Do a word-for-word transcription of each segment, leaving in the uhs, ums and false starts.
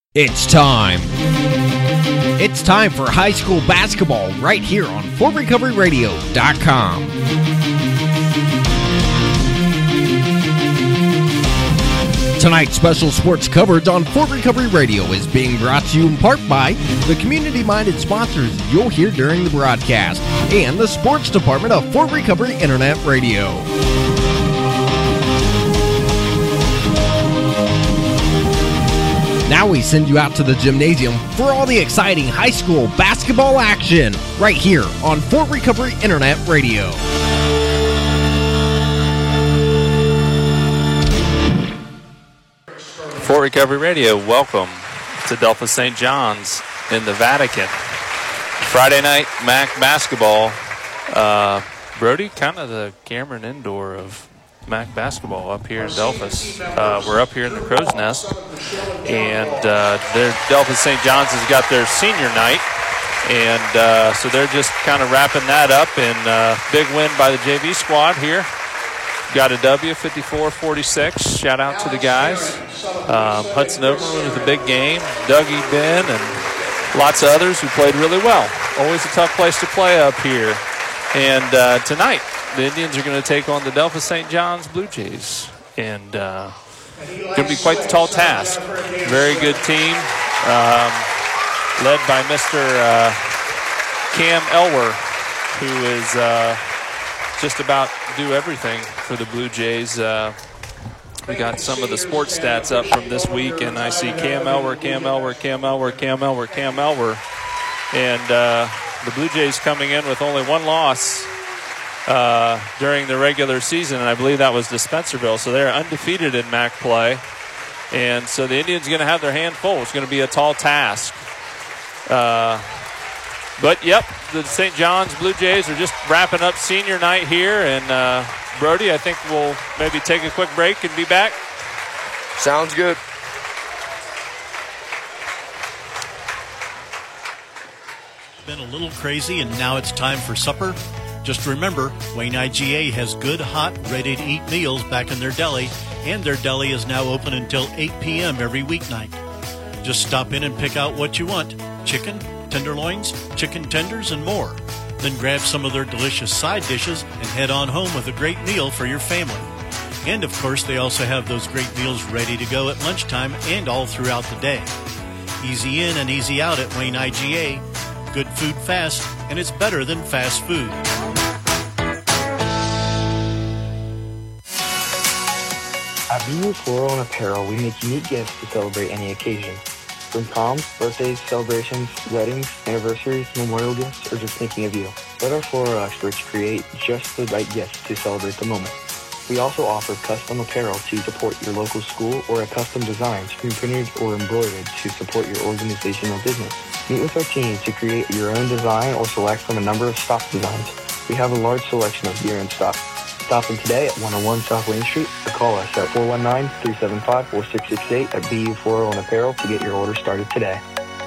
It's time. It's time for high school basketball right here on Fort Recovery Radio dot com. Tonight's special sports coverage on Fort Recovery Radio is being brought to you in part by the community-minded sponsors you'll hear during the broadcast and the sports department of Fort Recovery Internet Radio. Now we send you out to the gymnasium for all the exciting high school basketball action right here on Fort Recovery Internet Radio. Fort Recovery Radio, welcome to Delphos Saint John's in the Vatican. Friday night M A C basketball. Uh, Brody, kind of the Cameron Indoor of M A C basketball up here in Delphos. Uh, we're up here in the Crow's Nest, and uh, Delphos Saint John's has got their senior night, and uh, so they're just kind of wrapping that up. And uh, big win by the J V squad here. Got a W, fifty-four forty-six. Shout out to the guys. Um, Hudson Overland with a big game. Dougie Ben and lots of others who played really well. Always a tough place to play up here. And uh, tonight, the Indians are going to take on the Delphos Saint John's Blue Jays. And uh, going to be quite the tall task. Very good team, um, led by Mister Uh, Cam Elwer, who is uh, just about do everything for the Blue Jays. Uh, we got some of the sports stats up from this week, and I see Cam Elwer, Cam Elwer, Cam Elwer, Cam Elwer, Cam Elwer. And uh, the Blue Jays coming in with only one loss uh, during the regular season, and I believe that was to Spencerville. So they're undefeated in M A C play. And so the Indians are going to have their hand full. It's going to be a tall task. Uh, but, yep, the Saint John's Blue Jays are just wrapping up senior night here. And, uh, Brody, I think we'll maybe take a quick break and be back. Sounds good. Been a little crazy, and now it's time for supper. Just remember, Wayne I G A has good, hot, ready-to-eat meals back in their deli, and their deli is now open until eight p.m. every weeknight. Just stop in and pick out what you want: chicken, tenderloins, chicken tenders, and more. Then grab some of their delicious side dishes and head on home with a great meal for your family. And, of course, they also have those great meals ready to go at lunchtime and all throughout the day. Easy in and easy out at Wayne I G A. Good food fast, and it's better than fast food. At B U Floral and Apparel, we make unique gifts to celebrate any occasion. From proms, birthdays, celebrations, weddings, anniversaries, memorial gifts, or just thinking of you. Let our floral experts create just the right gifts to celebrate the moment. We also offer custom apparel to support your local school, or a custom design screen printed or embroidered to support your organization or business. Meet with our team to create your own design or select from a number of stock designs. We have a large selection of gear in stock. Stop in today at one oh one South Wayne Street or call us at four one nine, three seven five, four six six eight at B U Floral and Apparel to get your order started today.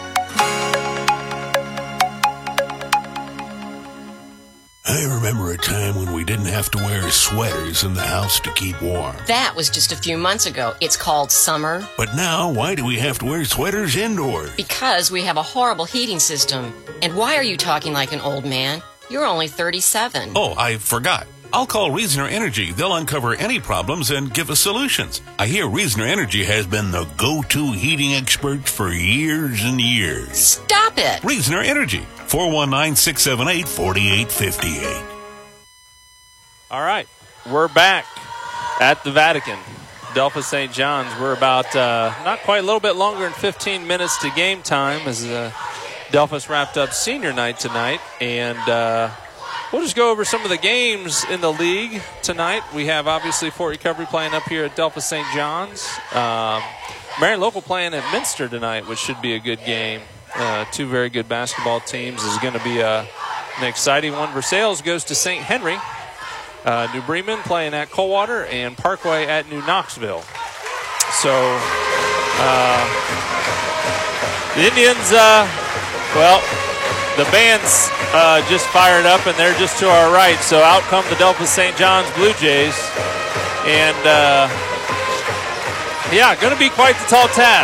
I remember a time when we didn't have to wear sweaters in the house to keep warm. That was just a few months ago. It's called summer. But now, why do we have to wear sweaters indoors? Because we have a horrible heating system. And why are you talking like an old man? You're only thirty-seven. Oh, I forgot. I'll call Reasoner Energy. They'll uncover any problems and give us solutions. I hear Reasoner Energy has been the go-to heating expert for years and years. Stop it! Reasoner Energy, four one nine, six seven eight, four eight five eight. All right, we're back at the Vatican. Delphos Saint John's. We're about uh, not quite a little bit longer than fifteen minutes to game time as uh, Delphos wrapped up senior night tonight. And uh, we'll just go over some of the games in the league tonight. We have, obviously, Fort Recovery playing up here at Delphos Saint John's. Um, Marion Local playing at Minster tonight, which should be a good game. Uh, two very good basketball teams. This is going to be a, an exciting one. Versailles goes to Saint Henry. Uh, New Bremen playing at Coldwater, and Parkway at New Knoxville. So, uh, the Indians, uh, well, the band's uh, just fired up, and they're just to our right. So out come the Delphos Saint John's Blue Jays. And, uh, yeah, going to be quite the tall task.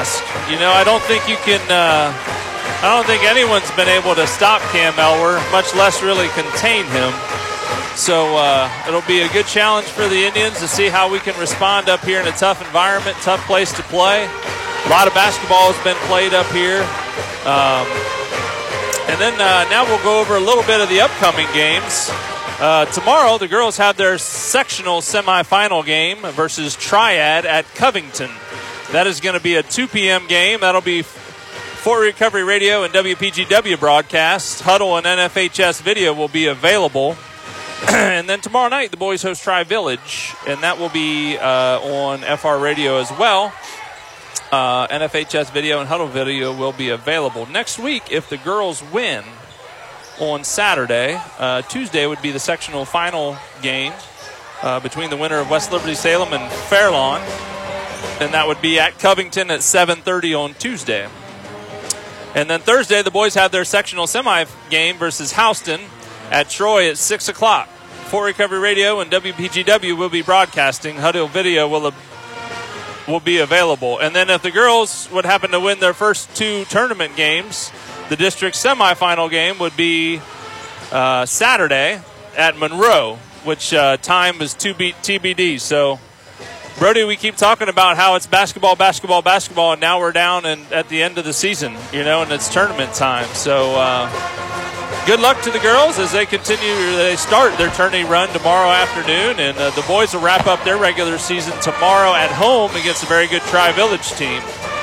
You know, I don't think you can uh, – I don't think anyone's been able to stop Cam Elwer, much less really contain him. So uh, it'll be a good challenge for the Indians to see how we can respond up here in a tough environment, tough place to play. A lot of basketball has been played up here. Um, and then uh, now we'll go over a little bit of the upcoming games. Uh, tomorrow, the girls have their sectional semifinal game versus Triad at Covington. That is going to be a two p.m. game. That'll be Fort Recovery Radio and W P G W broadcast. Huddle and N F H S video will be available. And then tomorrow night, the boys host Tri-Village, and that will be uh, on F R Radio as well. Uh, N F H S video and Huddle video will be available. Next week, if the girls win on Saturday, uh, Tuesday would be the sectional final game uh, between the winner of West Liberty Salem and Fairlawn, and that would be at Covington at seven thirty on Tuesday. And then Thursday, the boys have their sectional semi game versus Houston at Troy at six o'clock. Fort Recovery Radio and W P G W will be broadcasting. Huddle video will, will be available. And then if the girls would happen to win their first two tournament games, the district semifinal game would be uh, Saturday at Monroe, which uh, time is T B D. So, Brody, we keep talking about how it's basketball, basketball, basketball, and now we're down and at the end of the season, you know, and it's tournament time. So, uh, good luck to the girls as they continue. They start their tourney run tomorrow afternoon, and uh, the boys will wrap up their regular season tomorrow at home against a very good Tri-Village team.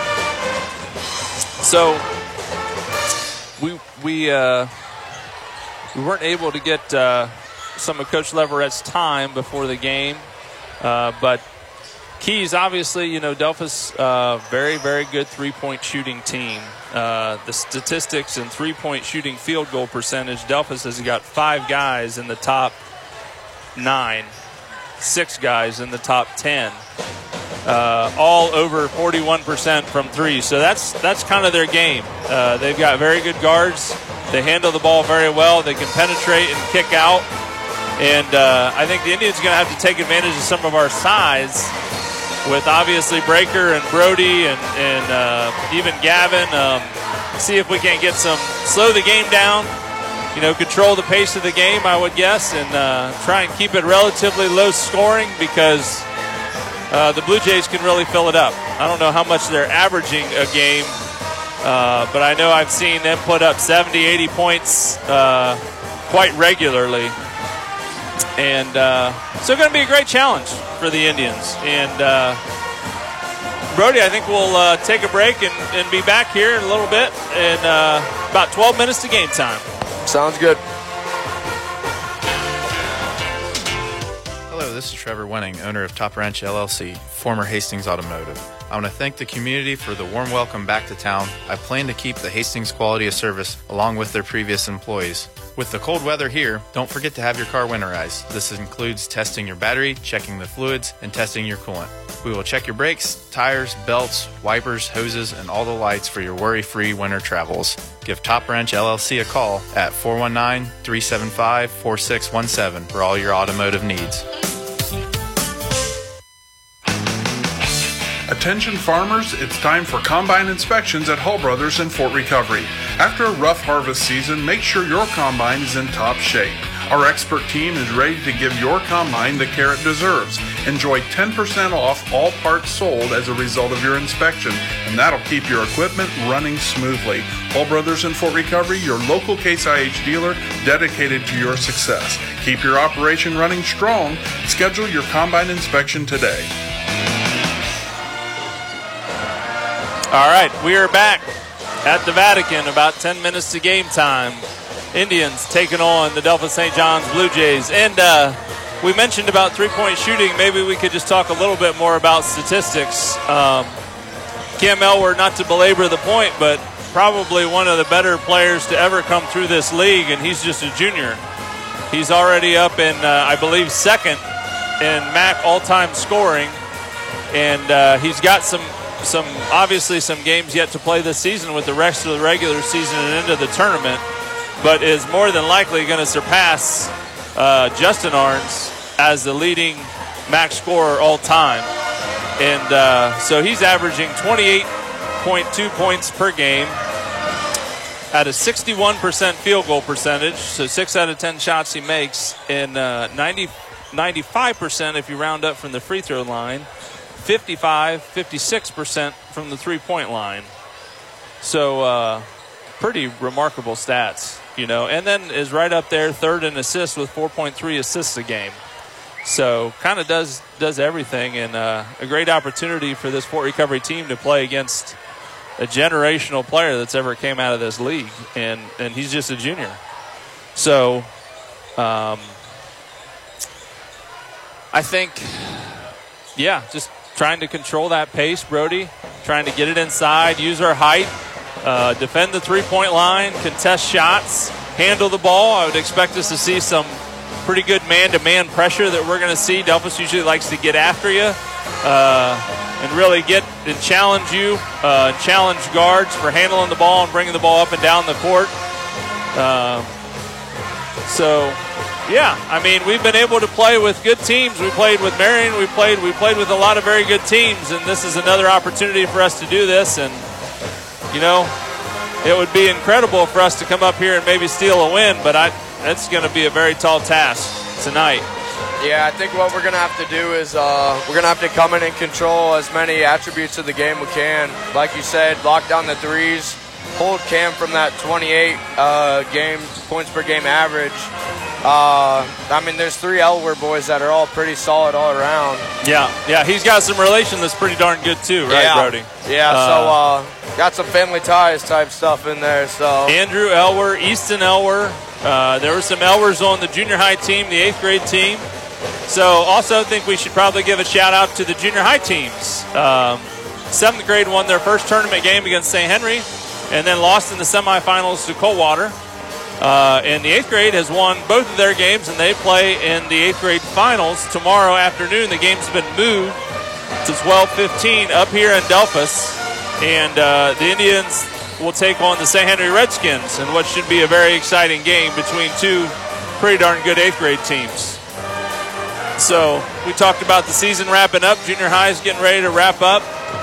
So, we we uh, we weren't able to get uh, some of Coach Leverett's time before the game, uh, but Keys, obviously, you know, Delphus, uh, very, very good three-point shooting team. Uh, the statistics and three-point shooting field goal percentage, Delphus has got five guys in the top nine, six guys in the top ten, uh, all over forty-one percent from three. So that's that's kind of their game. Uh, they've got very good guards. They handle the ball very well. They can penetrate and kick out. And uh, I think the Indians are going to have to take advantage of some of our size, with obviously Breaker and Brody and, and uh, even Gavin. Um, see if we can't get some, slow the game down, you know, control the pace of the game, I would guess, and uh, try and keep it relatively low scoring, because uh, the Blue Jays can really fill it up. I don't know how much they're averaging a game, uh, but I know I've seen them put up seventy, eighty points uh, quite regularly. And uh, so it's going to be a great challenge for the Indians. And, uh, Brody, I think we'll uh, take a break and, and be back here in a little bit in uh, about twelve minutes to game time. Sounds good. Hello, this is Trevor Wenning, owner of Top Ranch L L C, former Hastings Automotive. I want to thank the community for the warm welcome back to town. I plan to keep the Hastings quality of service along with their previous employees. With the cold weather here, don't forget to have your car winterized. This includes testing your battery, checking the fluids, and testing your coolant. We will check your brakes, tires, belts, wipers, hoses, and all the lights for your worry-free winter travels. Give Top Ranch L L C a call at four one nine, three seven five, four six one seven for all your automotive needs. Attention farmers, it's time for combine inspections at Hull Brothers in Fort Recovery. After a rough harvest season, make sure your combine is in top shape. Our expert team is ready to give your combine the care it deserves. Enjoy ten percent off all parts sold as a result of your inspection, and that'll keep your equipment running smoothly. Hull Brothers in Fort Recovery, your local Case I H dealer dedicated to your success. Keep your operation running strong. Schedule your combine inspection today. All right, we are back at the Vatican, about ten minutes to game time. Indians taking on the Delphos Saint John's Blue Jays. And uh, we mentioned about three-point shooting. Maybe we could just talk a little bit more about statistics. Um, Cam Elwer, not to belabor the point, but probably one of the better players to ever come through this league, and he's just a junior. He's already up in, uh, I believe, second in M A C all-time scoring, and uh, he's got some some obviously some games yet to play this season with the rest of the regular season and into the tournament, but is more than likely going to surpass uh, Justin Arns as the leading M A C scorer all time. And uh, so he's averaging twenty-eight point two points per game at a sixty-one percent field goal percentage, so six out of ten shots he makes, and uh, ninety, ninety-five percent if you round up from the free throw line, fifty-five, fifty-six percent from the three-point line. So uh, pretty remarkable stats, you know, and then is right up there, third in assists with four point three assists a game. So kind of does does everything, and uh, a great opportunity for this Fort Recovery team to play against a generational player that's ever came out of this league, and, and he's just a junior. So um, I think, yeah, just trying to control that pace, Brody, trying to get it inside, use our height, uh, defend the three-point line, contest shots, handle the ball. I would expect us to see some pretty good man-to-man pressure that we're going to see. Delphus usually likes to get after you uh, and really get and challenge you, uh, challenge guards for handling the ball and bringing the ball up and down the court. Uh, so, yeah, I mean, we've been able to play with good teams. We played with Marion. We played, we played with a lot of very good teams, and this is another opportunity for us to do this. And, you know, it would be incredible for us to come up here and maybe steal a win, but I, that's going to be a very tall task tonight. Yeah, I think what we're going to have to do is uh, we're going to have to come in and control as many attributes of the game we can. Like you said, lock down the threes, hold Cam from that twenty-eight uh, game points per game average. Uh, I mean, there's three Elwer boys that are all pretty solid all around. Yeah, yeah, he's got some relation that's pretty darn good too, right, yeah. Brody? Yeah, uh, so uh, got some family ties type stuff in there. So Andrew Elwer, Easton Elwer. Uh, there were some Elwers on the junior high team, the eighth grade team. So also think we should probably give a shout out to the junior high teams. Um, seventh grade won their first tournament game against Saint Henry and then lost in the semifinals to Coldwater. Uh, and the eighth grade has won both of their games, and they play in the eighth grade finals tomorrow afternoon. The game's been moved to twelve fifteen up here in Delphus. And uh, the Indians will take on the Saint Henry Redskins in what should be a very exciting game between two pretty darn good eighth grade teams. So we talked about the season wrapping up. Junior high is getting ready to wrap up.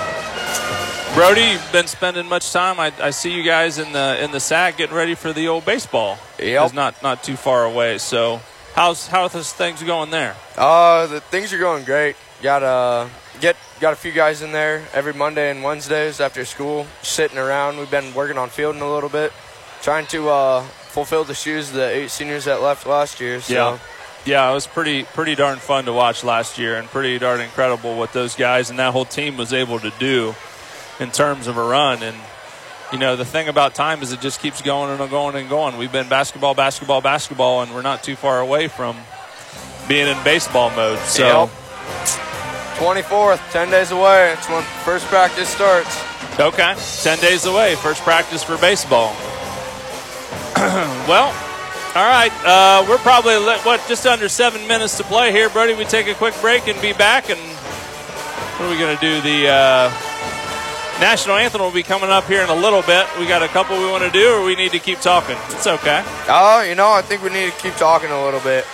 Brody, you've been spending much time. I, I see you guys in the in the S A C getting ready for the old baseball. Yep. It's not not too far away. So how's how are those things going there? Uh, the things are going great. Got uh get got a few guys in there every Monday and Wednesdays after school, sitting around. We've been working on fielding a little bit, trying to uh, fulfill the shoes of the eight seniors that left last year. So. Yeah. Yeah, it was pretty pretty darn fun to watch last year, and pretty darn incredible what those guys and that whole team was able to do in terms of a run. And, you know, the thing about time is it just keeps going and going and going. We've been basketball, basketball, basketball, and we're not too far away from being in baseball mode. So, yep. twenty-fourth, ten days away. It's when first practice starts. Okay, ten days away, first practice for baseball. Well, all right, uh, we're probably, what, just under seven minutes to play here, Brody. We take a quick break and be back, and what are we going to do? The uh, national anthem will be coming up here in a little bit. We got a couple we want to do, or we need to keep talking? It's okay. Oh, uh, you know, I think we need to keep talking a little bit.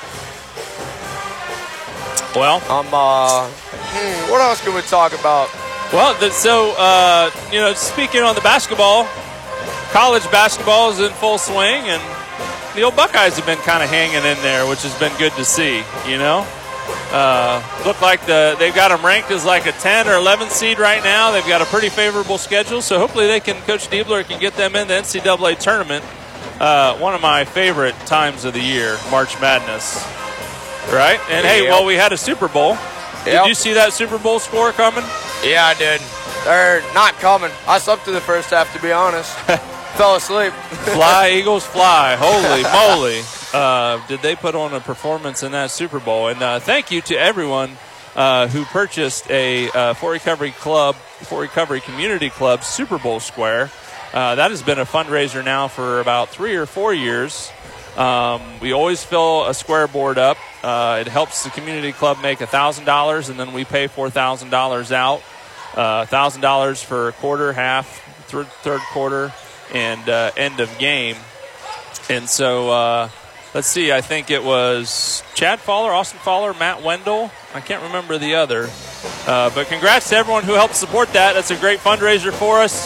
Well, um, uh, hmm, what else can we talk about? Well, the, so, uh, you know, speaking on the basketball, college basketball is in full swing, and the old Buckeyes have been kind of hanging in there, which has been good to see, you know. Uh, look like the they've got them ranked as like a ten or eleven seed right now. They've got a pretty favorable schedule, so hopefully they can, Coach Diebler can get them in the N C double A tournament. Uh, one of my favorite times of the year, March Madness. Right? And, hey, yep. well, we had a Super Bowl. Did yep. you see that Super Bowl score coming? Yeah, I did. They're not coming. I slept through the first half, to be honest. Fell asleep. Fly, Eagles, fly. Holy moly. Uh, did they put on a performance in that Super Bowl? And uh, thank you to everyone uh, who purchased a uh, Fort Recovery Club, Fort Recovery Community Club Super Bowl square. Uh, that has been a fundraiser now for about three or four years. Um, we always fill a square board up. Uh, it helps the community club make one thousand dollars, and then we pay four thousand dollars out. Uh, one thousand dollars for a quarter, half, third, third quarter, and uh, end of game. And so, uh, let's see, I think it was Chad Fowler, Austin Fowler, Matt Wendell. I can't remember the other. Uh, but congrats to everyone who helped support that. That's a great fundraiser for us.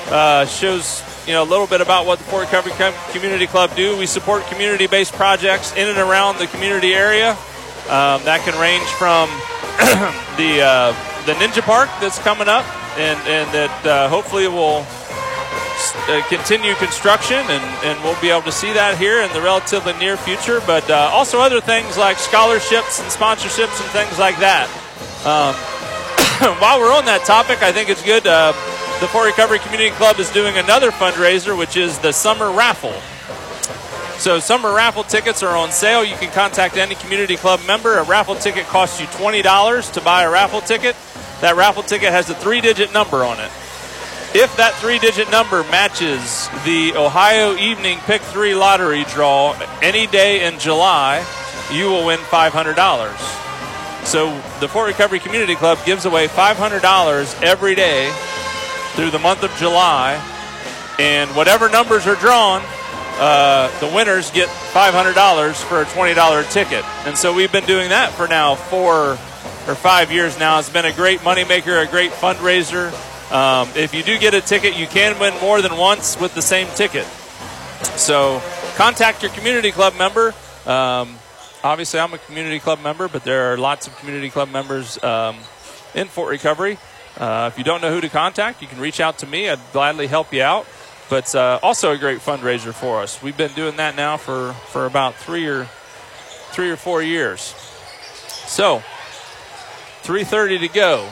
uh, shows you know a little bit about what the Fort Recovery Community Club do. We support community-based projects in and around the community area. Um, that can range from the uh, the Ninja Park that's coming up, and and that uh, hopefully will uh, continue construction, and, and we'll be able to see that here in the relatively near future. But uh, also other things like scholarships and sponsorships and things like that. Um, while we're on that topic, I think it's good. Uh, the Fort Recovery Community Club is doing another fundraiser, which is the summer raffle. So summer raffle tickets are on sale. You can contact any community club member. A raffle ticket costs you twenty dollars to buy a raffle ticket. That raffle ticket has a three-digit number on it. If that three-digit number matches the Ohio Evening Pick three lottery draw any day in July, you will win five hundred dollars. So the Fort Recovery Community Club gives away five hundred dollars every day through the month of July, and whatever numbers are drawn, uh, the winners get five hundred dollars for a twenty dollar ticket. And so we've been doing that for now four or five years now. It's been a great moneymaker, a great fundraiser. Um, if you do get a ticket, you can win more than once with the same ticket. So contact your community club member. Um, obviously, I'm a community club member, but there are lots of community club members um, in Fort Recovery. Uh, if you don't know who to contact, you can reach out to me. I'd gladly help you out. But uh, also a great fundraiser for us. We've been doing that now for, for about three or three or four years. So, three thirty to go.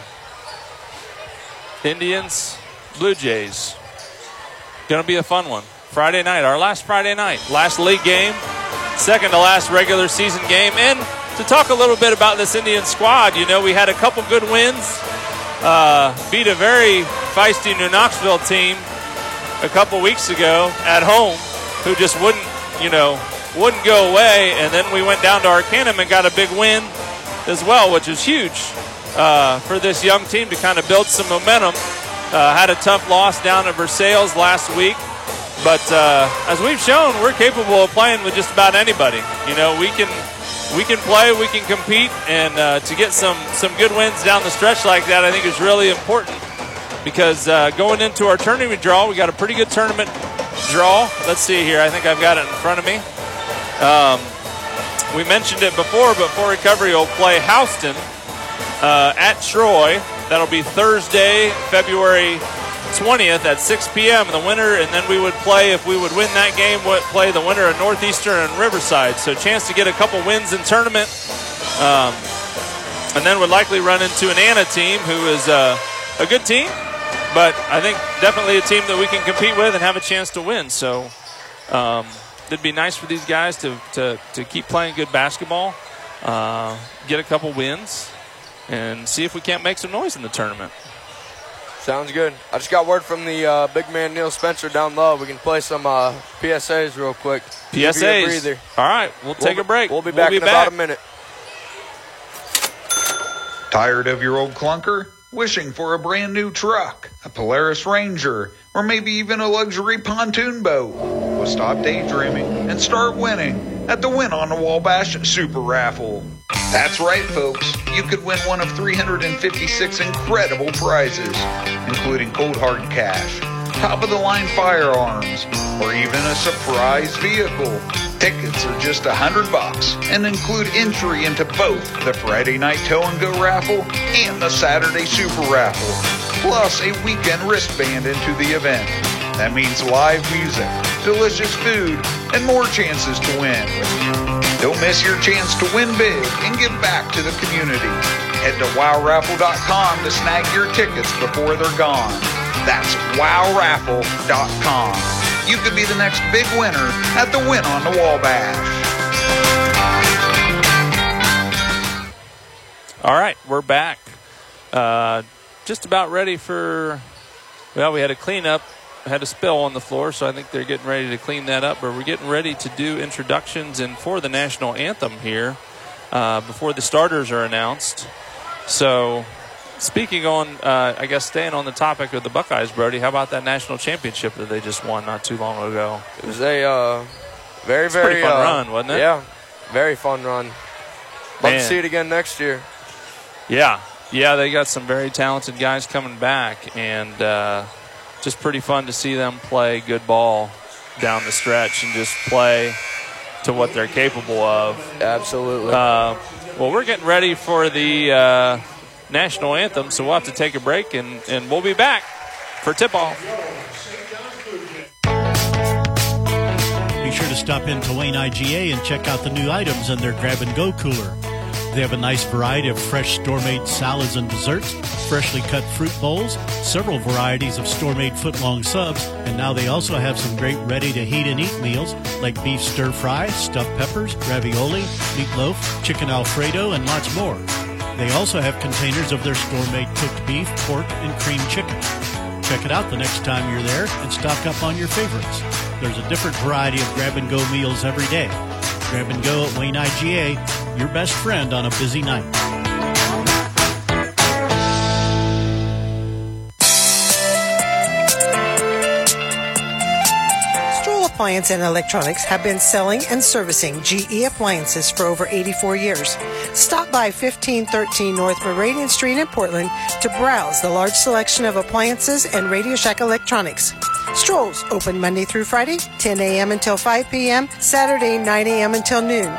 Indians, Blue Jays. Going to be a fun one. Friday night, our last Friday night. Last league game, second to last regular season game. And to talk a little bit about this Indian squad, you know, we had a couple good wins. Uh, beat a very feisty New Knoxville team a couple weeks ago at home who just wouldn't, you know, wouldn't go away. And then we went down to Arcanum and got a big win as well, which is huge uh, for this young team to kind of build some momentum. Uh, had a tough loss down at Versailles last week. But uh, as we've shown, we're capable of playing with just about anybody. You know, we can we can play, we can compete, and uh, to get some, some good wins down the stretch like that, I think is really important. Because uh, going into our tournament draw, we got a pretty good tournament draw. Let's see here. I think I've got it in front of me. Um, we mentioned it before, but Fort Recovery will play Houston uh, at Troy. That'll be Thursday, February twentieth at six p.m. The winner, and then we would play, if we would win that game, would play the winner of Northeastern and Riverside. So a chance to get a couple wins in tournament. Um, and then would likely run into an Anna team who is uh, a good team. But I think definitely a team that we can compete with and have a chance to win. So um, it'd be nice for these guys to, to, to keep playing good basketball, uh, get a couple wins, and see if we can't make some noise in the tournament. Sounds good. I just got word from the uh, big man Neil Spencer down low. We can play some uh, P S As real quick. P S As. All right, we'll take we'll, a break. We'll be back we'll be in back. about a minute. Tired of your old clunker? Wishing for a brand new truck, a Polaris Ranger, or maybe even a luxury pontoon boat? Well, stop daydreaming and start winning at the Win on the Wabash Super Raffle. That's right, folks. You could win one of three hundred fifty-six incredible prizes, including cold hard cash, top-of-the-line firearms, or even a surprise vehicle. Tickets are just a hundred bucks and include entry into both the Friday Night Tow and Go raffle and the Saturday Super Raffle, plus a weekend wristband into the event. That means live music, delicious food, and more chances to win. Don't miss your chance to win big and give back to the community. Head to wow raffle dot com to snag your tickets before they're gone. That's wow raffle dot com. You could be the next big winner at the Win on the Wabash. All right, we're back. Uh, just about ready for, well, we had a cleanup, had a spill on the floor, so I think they're getting ready to clean that up. But we're getting ready to do introductions and for the national anthem here uh, before the starters are announced. So speaking on, uh, I guess, staying on the topic of the Buckeyes, Brody, how about that national championship that they just won not too long ago? It was a uh, very, it's very pretty fun uh, run, wasn't it? Yeah, very fun run. Love Man. to see it again next year. Yeah, yeah, they got some very talented guys coming back, and uh, just pretty fun to see them play good ball down the stretch and just play to what they're capable of. Absolutely. Uh, well, we're getting ready for the uh, national anthem, so we'll have to take a break, and, and we'll be back for tip-off. Be sure to stop into Wayne I G A and check out the new items in their grab-and-go cooler. They have a nice variety of fresh store-made salads and desserts, freshly cut fruit bowls, several varieties of store-made foot-long subs, and now they also have some great ready-to-heat-and-eat meals like beef stir-fry, stuffed peppers, ravioli, meatloaf, chicken Alfredo, and lots more. They also have containers of their store-made cooked beef, pork, and cream chicken. Check it out the next time you're there and stock up on your favorites. There's a different variety of grab-and-go meals every day. Grab and Go at Wayne I G A, your best friend on a busy night. Stroll Appliance and Electronics have been selling and servicing G E appliances for over eighty-four years. Stop by fifteen thirteen North Meridian Street in Portland to browse the large selection of appliances and Radio Shack electronics. Strolls open Monday through Friday, ten a.m. until five p.m., Saturday, nine a.m. until noon.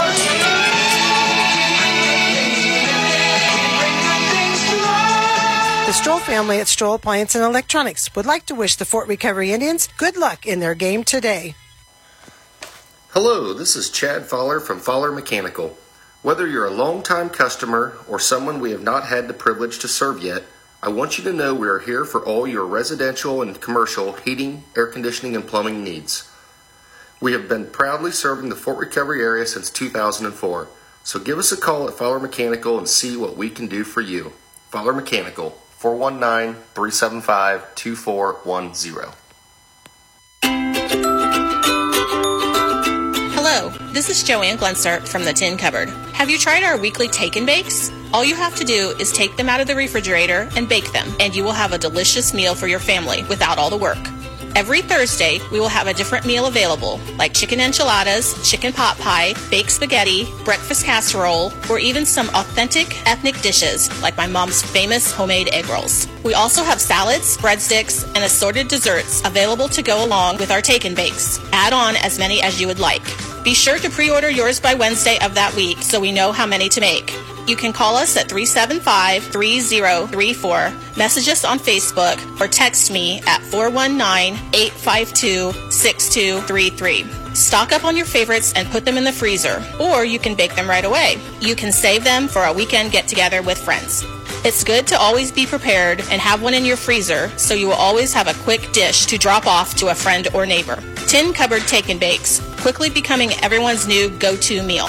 The Stroll family at Stroll Appliance and Electronics would like to wish the Fort Recovery Indians good luck in their game today. Hello, this is Chad Fowler from Fowler Mechanical. Whether you're a longtime customer or someone we have not had the privilege to serve yet, I want you to know we are here for all your residential and commercial heating, air conditioning, and plumbing needs. We have been proudly serving the Fort Recovery area since two thousand four, so give us a call at Fowler Mechanical and see what we can do for you. Fowler Mechanical, four one nine, three seven five, two four one zero. Hello, this is Joanne Glenser from the Tin Cupboard. Have you tried our weekly take and bakes? All you have to do is take them out of the refrigerator and bake them, and you will have a delicious meal for your family without all the work. Every Thursday, we will have a different meal available, like chicken enchiladas, chicken pot pie, baked spaghetti, breakfast casserole, or even some authentic ethnic dishes, like my mom's famous homemade egg rolls. We also have salads, breadsticks, and assorted desserts available to go along with our take and bakes. Add on as many as you would like. Be sure to pre-order yours by Wednesday of that week so we know how many to make. You can call us at three seven five, three zero three four, message us on Facebook, or text me at four one nine, eight five two, six two three three. Stock up on your favorites and put them in the freezer, or you can bake them right away. You can save them for a weekend get-together with friends. It's good to always be prepared and have one in your freezer so you will always have a quick dish to drop off to a friend or neighbor. Tin Cupboard Take and Bakes, quickly becoming everyone's new go-to meal.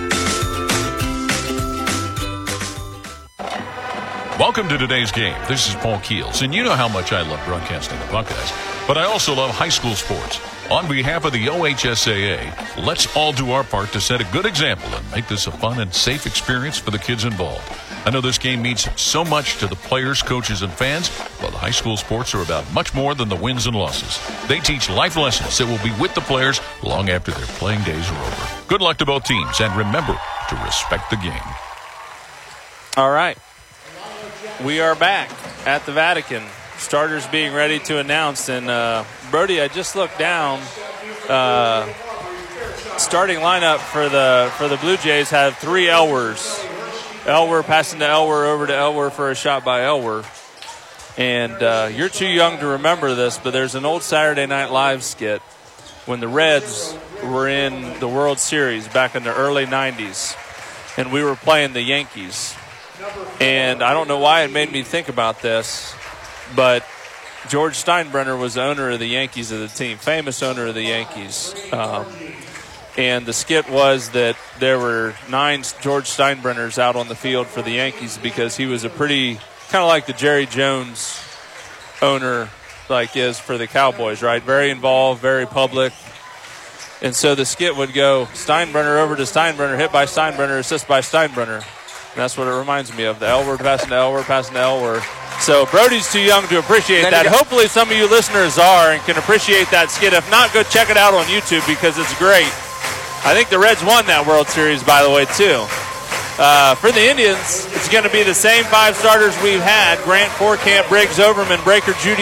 Welcome to today's game. This is Paul Keels, and you know how much I love broadcasting the Buckeyes, but I also love high school sports. On behalf of the O H S A A, let's all do our part to set a good example and make this a fun and safe experience for the kids involved. I know this game means so much to the players, coaches, and fans, but high school sports are about much more than the wins and losses. They teach life lessons that will be with the players long after their playing days are over. Good luck to both teams, and remember to respect the game. All right. We are back at the Vatican. Starters being ready to announce. And, uh, Brody, I just looked down. Uh, starting lineup for the for the Blue Jays have three Elwers. Elwer passing to Elwer, over to Elwer for a shot by Elwer. And uh, you're too young to remember this, but there's an old Saturday Night Live skit when the Reds were in the World Series back in the early nineties. And we were playing the Yankees. And I don't know why it made me think about this, but George Steinbrenner was the owner of the Yankees of the team, famous owner of the Yankees. Um, and the skit was that there were nine George Steinbrenners out on the field for the Yankees because he was a pretty, kind of like the Jerry Jones owner like is for the Cowboys, right? Very involved, very public. And so the skit would go, Steinbrenner over to Steinbrenner, hit by Steinbrenner, assist by Steinbrenner. And that's what it reminds me of, the Elwer passing to Elwer, passing to Elwer. So Brody's too young to appreciate that. Hopefully some of you listeners are and can appreciate that skit. If not, go check it out on YouTube because it's great. I think the Reds won that World Series, by the way, too. Uh, for the Indians, it's going to be the same five starters we've had. Grant, Forkamp, Briggs, Overman, Breaker, Judy,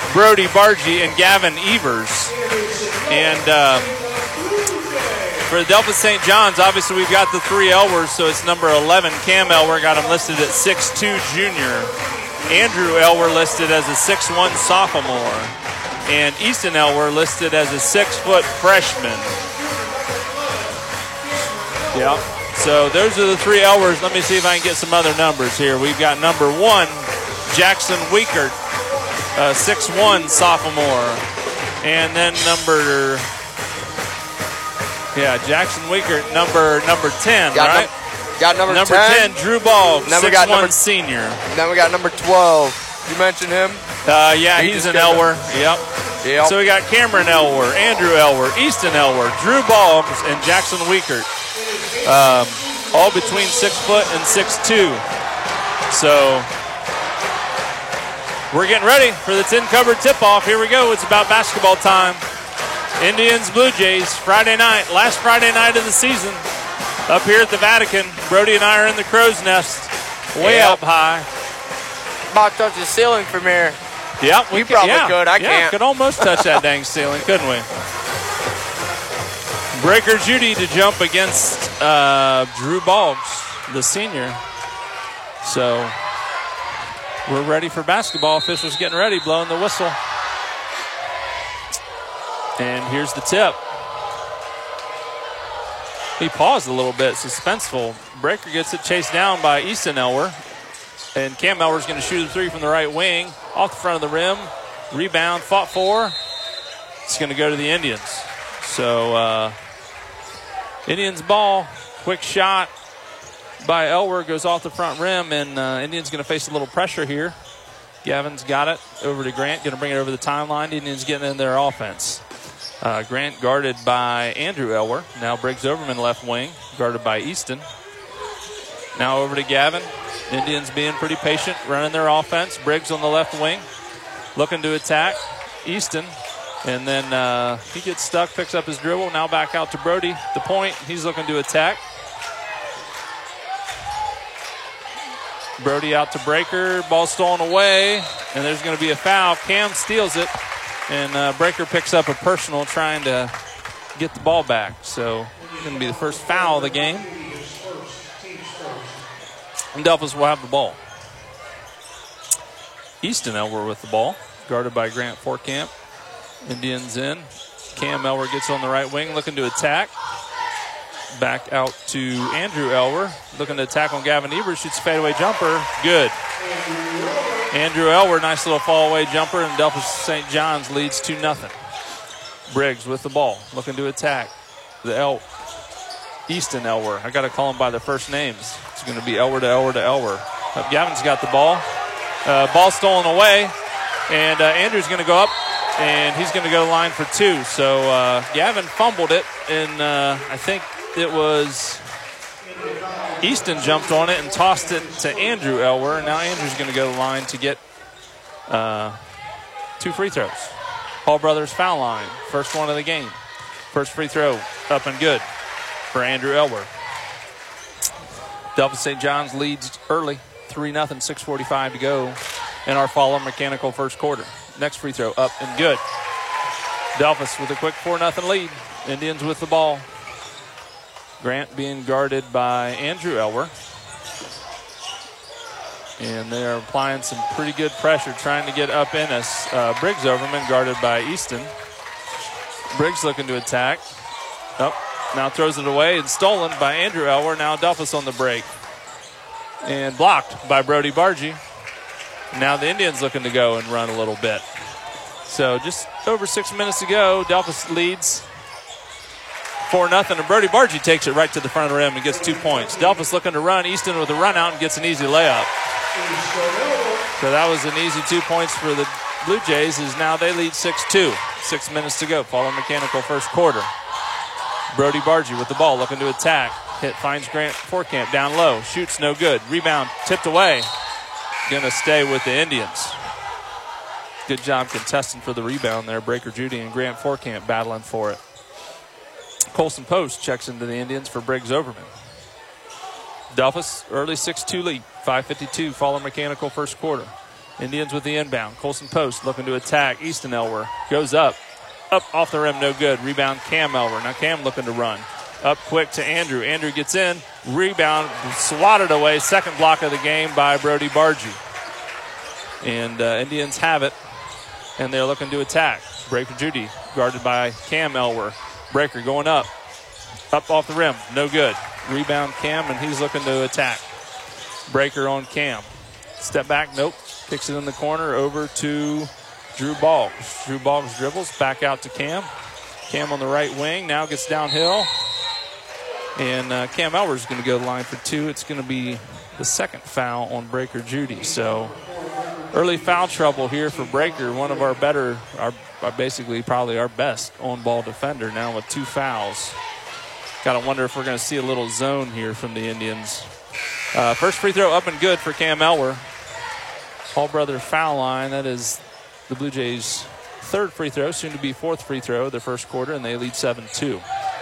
Brody Bargy, and Gavin Evers. And uh, for Adelphia Saint John's, obviously we've got the three Elwers, so it's number eleven, Cam Elwer, got him listed at six two junior. Andrew Elwer listed as a six one sophomore. And Easton Elwer listed as a six-foot freshman. Yeah. So those are the three Elwers. Let me see if I can get some other numbers here. We've got number one, Jackson Weikert, uh, six one sophomore. And then number, yeah, Jackson Weikert, number number ten, got right? Num- got number, number ten. ten, Drew Boggs, six one senior. Then we got number twelve. You mentioned him? Uh, yeah, he he's an Elwer. Yep. Yep. So we got Cameron Elwer, Andrew Elwer, Easton Elwer, Drew Boggs, and Jackson Weikert. Um, all between six foot and six two. So we're getting ready for the tin covered tip-off. Here we go. It's about basketball time. Indians, Blue Jays, Friday night, last Friday night of the season. Up here at the Vatican, Brody and I are in the crow's nest, way yep. up high. About to touch the ceiling from here. Yeah, we you probably yeah, could. I yeah, can't. Could almost touch that dang ceiling, couldn't we? Breaker Judy to jump against uh, Drew Boggs, the senior. So we're ready for basketball. Officials getting ready, blowing the whistle. And here's the tip. He paused a little bit, suspenseful. Breaker gets it chased down by Easton Elwer. And Cam Elwer's going to shoot a three from the right wing, off the front of the rim. Rebound, fought for. It's going to go to the Indians. So, uh, Indians ball. Quick shot by Elwer goes off the front rim, and uh, Indians going to face a little pressure here. Gavin's got it over to Grant, going to bring it over the timeline. Indians getting in their offense. Uh, Grant guarded by Andrew Elwer. Now Briggs Overman left wing, guarded by Easton. Now over to Gavin. Indians being pretty patient, running their offense. Briggs on the left wing, looking to attack Easton. And then uh, he gets stuck, picks up his dribble. Now back out to Brody. The point, he's looking to attack. Brody out to Breaker. Ball stolen away. And there's going to be a foul. Cam steals it. And uh, Breaker picks up a personal trying to get the ball back. So it's going to be the first foul of the game. And Delphus will have the ball. Easton Elwer with the ball, guarded by Grant Forkamp. Indians in. Cam Elwer gets on the right wing, looking to attack. Back out to Andrew Elwer, looking to attack on Gavin Evers. Shoots a fadeaway jumper. Good. Andrew Elwer, nice little fall-away jumper, and Delphus Saint John's leads two nothing. Briggs with the ball, looking to attack. The El Easton Elwer. I got to call him by their first names. It's going to be Elwer to Elwer to Elwer. Uh, Gavin's got the ball. Uh, ball stolen away, and uh, Andrew's going to go up, and he's going to go to the line for two. So uh, Gavin fumbled it, and uh, I think it was Easton jumped on it and tossed it to Andrew Elwer, and now Andrew's going to go to the line to get uh, two free throws. Hall Brothers foul line, first one of the game. First free throw up and good for Andrew Elwer. Delphus Saint John's leads early, three nothing, six forty-five to go in our Fowler Mechanical first quarter. Next free throw up and good. Delphus with a quick four nothing lead. Indians with the ball. Grant being guarded by Andrew Elwer. And they're applying some pretty good pressure, trying to get up in us. Uh, Briggs Overman guarded by Easton. Briggs looking to attack. Oh, now throws it away and stolen by Andrew Elwer. Now Delphus on the break. And blocked by Brody Bargy. Now the Indians looking to go and run a little bit. So just over six minutes to go, Delphus leads four nothing, and Brody Bargy takes it right to the front of the rim and gets two points. Delphus looking to run. Easton with a run out and gets an easy layup. So that was an easy two points for the Blue Jays, as now they lead six two. Six minutes to go. Fowler Mechanical first quarter. Brody Bargy with the ball, looking to attack. Hit, finds Grant Forkamp down low. Shoots no good. Rebound tipped away. Going to stay with the Indians. Good job contesting for the rebound there. Breaker Judy and Grant Forkamp battling for it. Colson Post checks into the Indians for Briggs Overman. Delphus, early six two lead. five fifty-two, Fowler Mechanical first quarter. Indians with the inbound. Colson Post looking to attack. Easton Elwer goes up. Up off the rim, no good. Rebound, Cam Elwer. Now Cam looking to run. Up quick to Andrew. Andrew gets in. Rebound, swatted away. Second block of the game by Brody Bargy. And uh, Indians have it. And they're looking to attack. Breaker Judy guarded by Cam Elwer. Breaker going up. Up off the rim, no good. Rebound Cam, and he's looking to attack. Breaker on Cam. Step back, nope. Kicks it in the corner over to Drew Boggs. Drew Boggs dribbles back out to Cam. Cam on the right wing, now gets downhill. And uh, Cam Elwer's going to go to the line for two. It's going to be the second foul on Breaker Judy. So early foul trouble here for Breaker, one of our better, our, our basically probably our best on-ball defender now with two fouls. Got to wonder if we're going to see a little zone here from the Indians. Uh, first free throw up and good for Cam Elwer. Hall Brother foul line. That is the Blue Jays' third free throw, soon to be fourth free throw of the first quarter, and they lead seven two.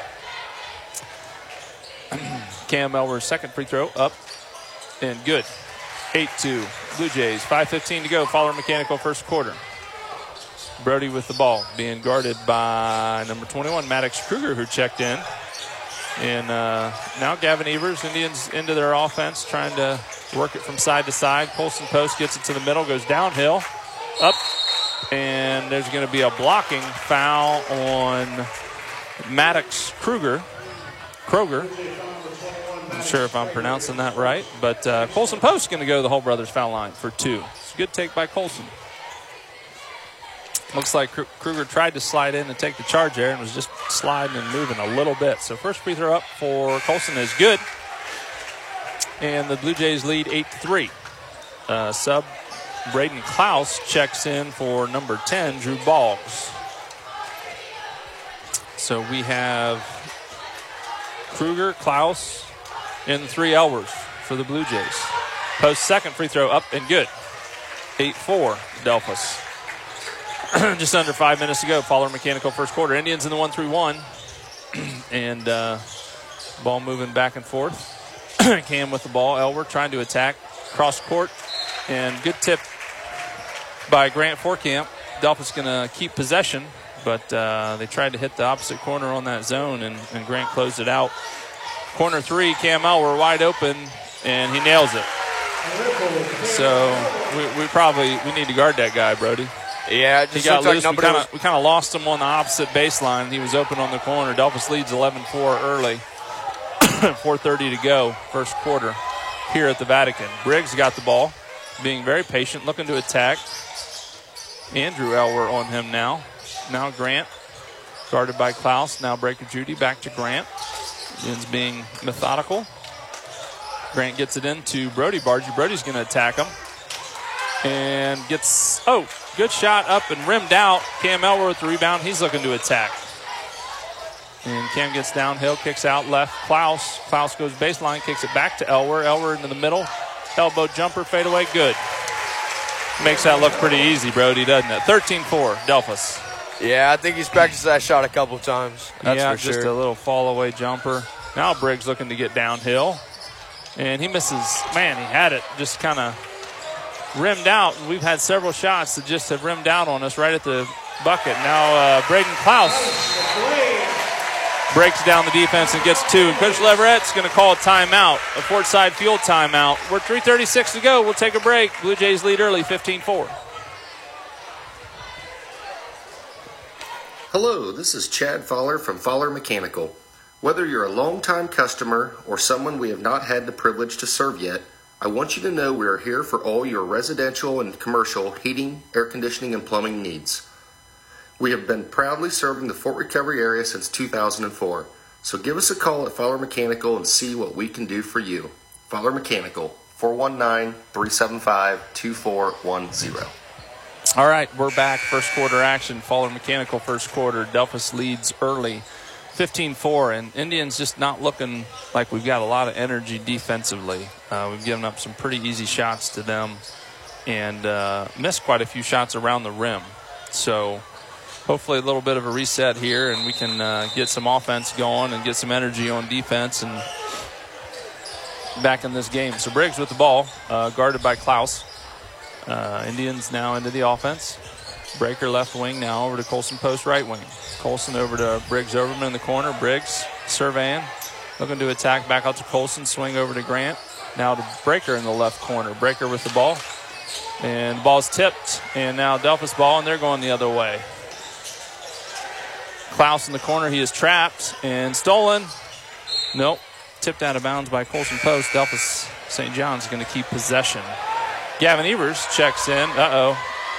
Cam Elwer's second free throw up and good. eight two. Blue Jays, five fifteen to go. Fowler Mechanical first quarter. Brody with the ball, being guarded by number twenty-one, Maddox Kruger, who checked in. And uh, now Gavin Evers, Indians into their offense, trying to work it from side to side. Colson Post gets it to the middle, goes downhill, up, and there's going to be a blocking foul on Maddox Kruger. Kroger. Not sure if I'm pronouncing that right, but uh, Colson Post is going to go to the Hull Brothers foul line for two. It's a good take by Colson. Looks like Kruger tried to slide in and take the charge there and was just sliding and moving a little bit. So first free throw up for Colson is good. And the Blue Jays lead eight to three. Uh, sub Braden Klaus checks in for number ten, Drew Boggs. So we have Kruger, Klaus, and three Elwers for the Blue Jays. Post second free throw up and good. eight four, Delphus. Just under five minutes to go. Fowler Mechanical first quarter. Indians in the one three one. And uh, ball moving back and forth. Cam with the ball. Elwer trying to attack. Cross court. And good tip by Grant Forkamp. Delphus going to keep possession. But uh, they tried to hit the opposite corner on that zone. And, and Grant closed it out. Corner three. Cam Elwer wide open. And he nails it. So we, we probably we need to guard that guy, Brody. Yeah, it just he got like loose. nobody we was... kind of lost him on the opposite baseline. He was open on the corner. Delphus leads eleven four early. four thirty to go, first quarter here at the Vatican. Briggs got the ball, being very patient, looking to attack. Andrew Elwer on him now. Now Grant, guarded by Klaus. Now Breaker Judy, back to Grant. Ends being methodical. Grant gets it into Brody Bargy. Brody's going to attack him. And gets, oh, good shot up and rimmed out. Cam Elwer with the rebound. He's looking to attack. And Cam gets downhill, kicks out left. Klaus. Klaus goes baseline, kicks it back to Elwer. Elwer into the middle. Elbow jumper, fade away, good. Makes that look pretty easy, Brody, doesn't it? thirteen four, Delphus. Yeah, I think he's practiced that shot a couple times. That's yeah, for sure. just a little fall away jumper. Now Briggs looking to get downhill. And he misses. Man, he had it just kind of rimmed out. We've had several shots that just have rimmed out on us right at the bucket. Now uh, Braden Klaus breaks down the defense and gets two. And Coach Leverette's going to call a timeout, a Fort Side Fuel timeout. We're three thirty-six to go. We'll take a break. Blue Jays lead early, fifteen four. Hello, this is Chad Fowler from Fowler Mechanical. Whether you're a longtime customer or someone we have not had the privilege to serve yet, I want you to know we are here for all your residential and commercial heating, air conditioning, and plumbing needs. We have been proudly serving the Fort Recovery area since two thousand four, so give us a call at Fowler Mechanical and see what we can do for you. Fowler Mechanical, four one nine, three seven five, two four one zero. All right, we're back. First quarter action. Fowler Mechanical first quarter. Delphus leads early, fifteen four, and Indians just not looking like we've got a lot of energy defensively. Uh, we've given up some pretty easy shots to them and uh, missed quite a few shots around the rim. So hopefully a little bit of a reset here, and we can uh, get some offense going and get some energy on defense and back in this game. So Briggs with the ball, uh, guarded by Klaus. Uh, Indians now into the offense. Breaker left wing now over to Colson Post right wing. Colson over to Briggs Overman in the corner. Briggs surveying. Looking to attack back out to Colson. Swing over to Grant. Now to Breaker in the left corner. Breaker with the ball. And the ball's tipped. And now Delphus ball, and they're going the other way. Klaus in the corner. He is trapped and stolen. Nope. Tipped out of bounds by Colson Post. Delphus Saint John's going to keep possession. Gavin Evers checks in. Uh-oh.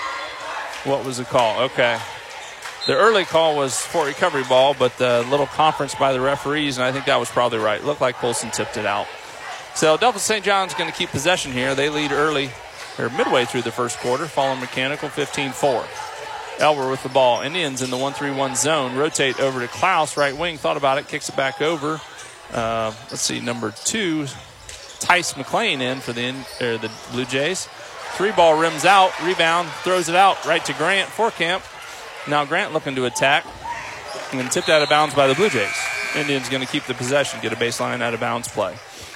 What was the call? Okay. The early call was Fort Recovery ball, but the little conference by the referees, and I think that was probably right. It looked like Colson tipped it out. So Delphus Saint John's going to keep possession here. They lead early, or midway through the first quarter. Fallon Mechanical fifteen four. Elwer with the ball. Indians in the one three one zone. Rotate over to Klaus, right wing. Thought about it, kicks it back over. Uh, let's see, number two, Tice McLean in for the, in, or the Blue Jays. Three ball rims out, rebound, throws it out right to Grant for Camp. Now Grant looking to attack and then tipped out of bounds by the Blue Jays. Indians going to keep the possession, get a baseline out of bounds play.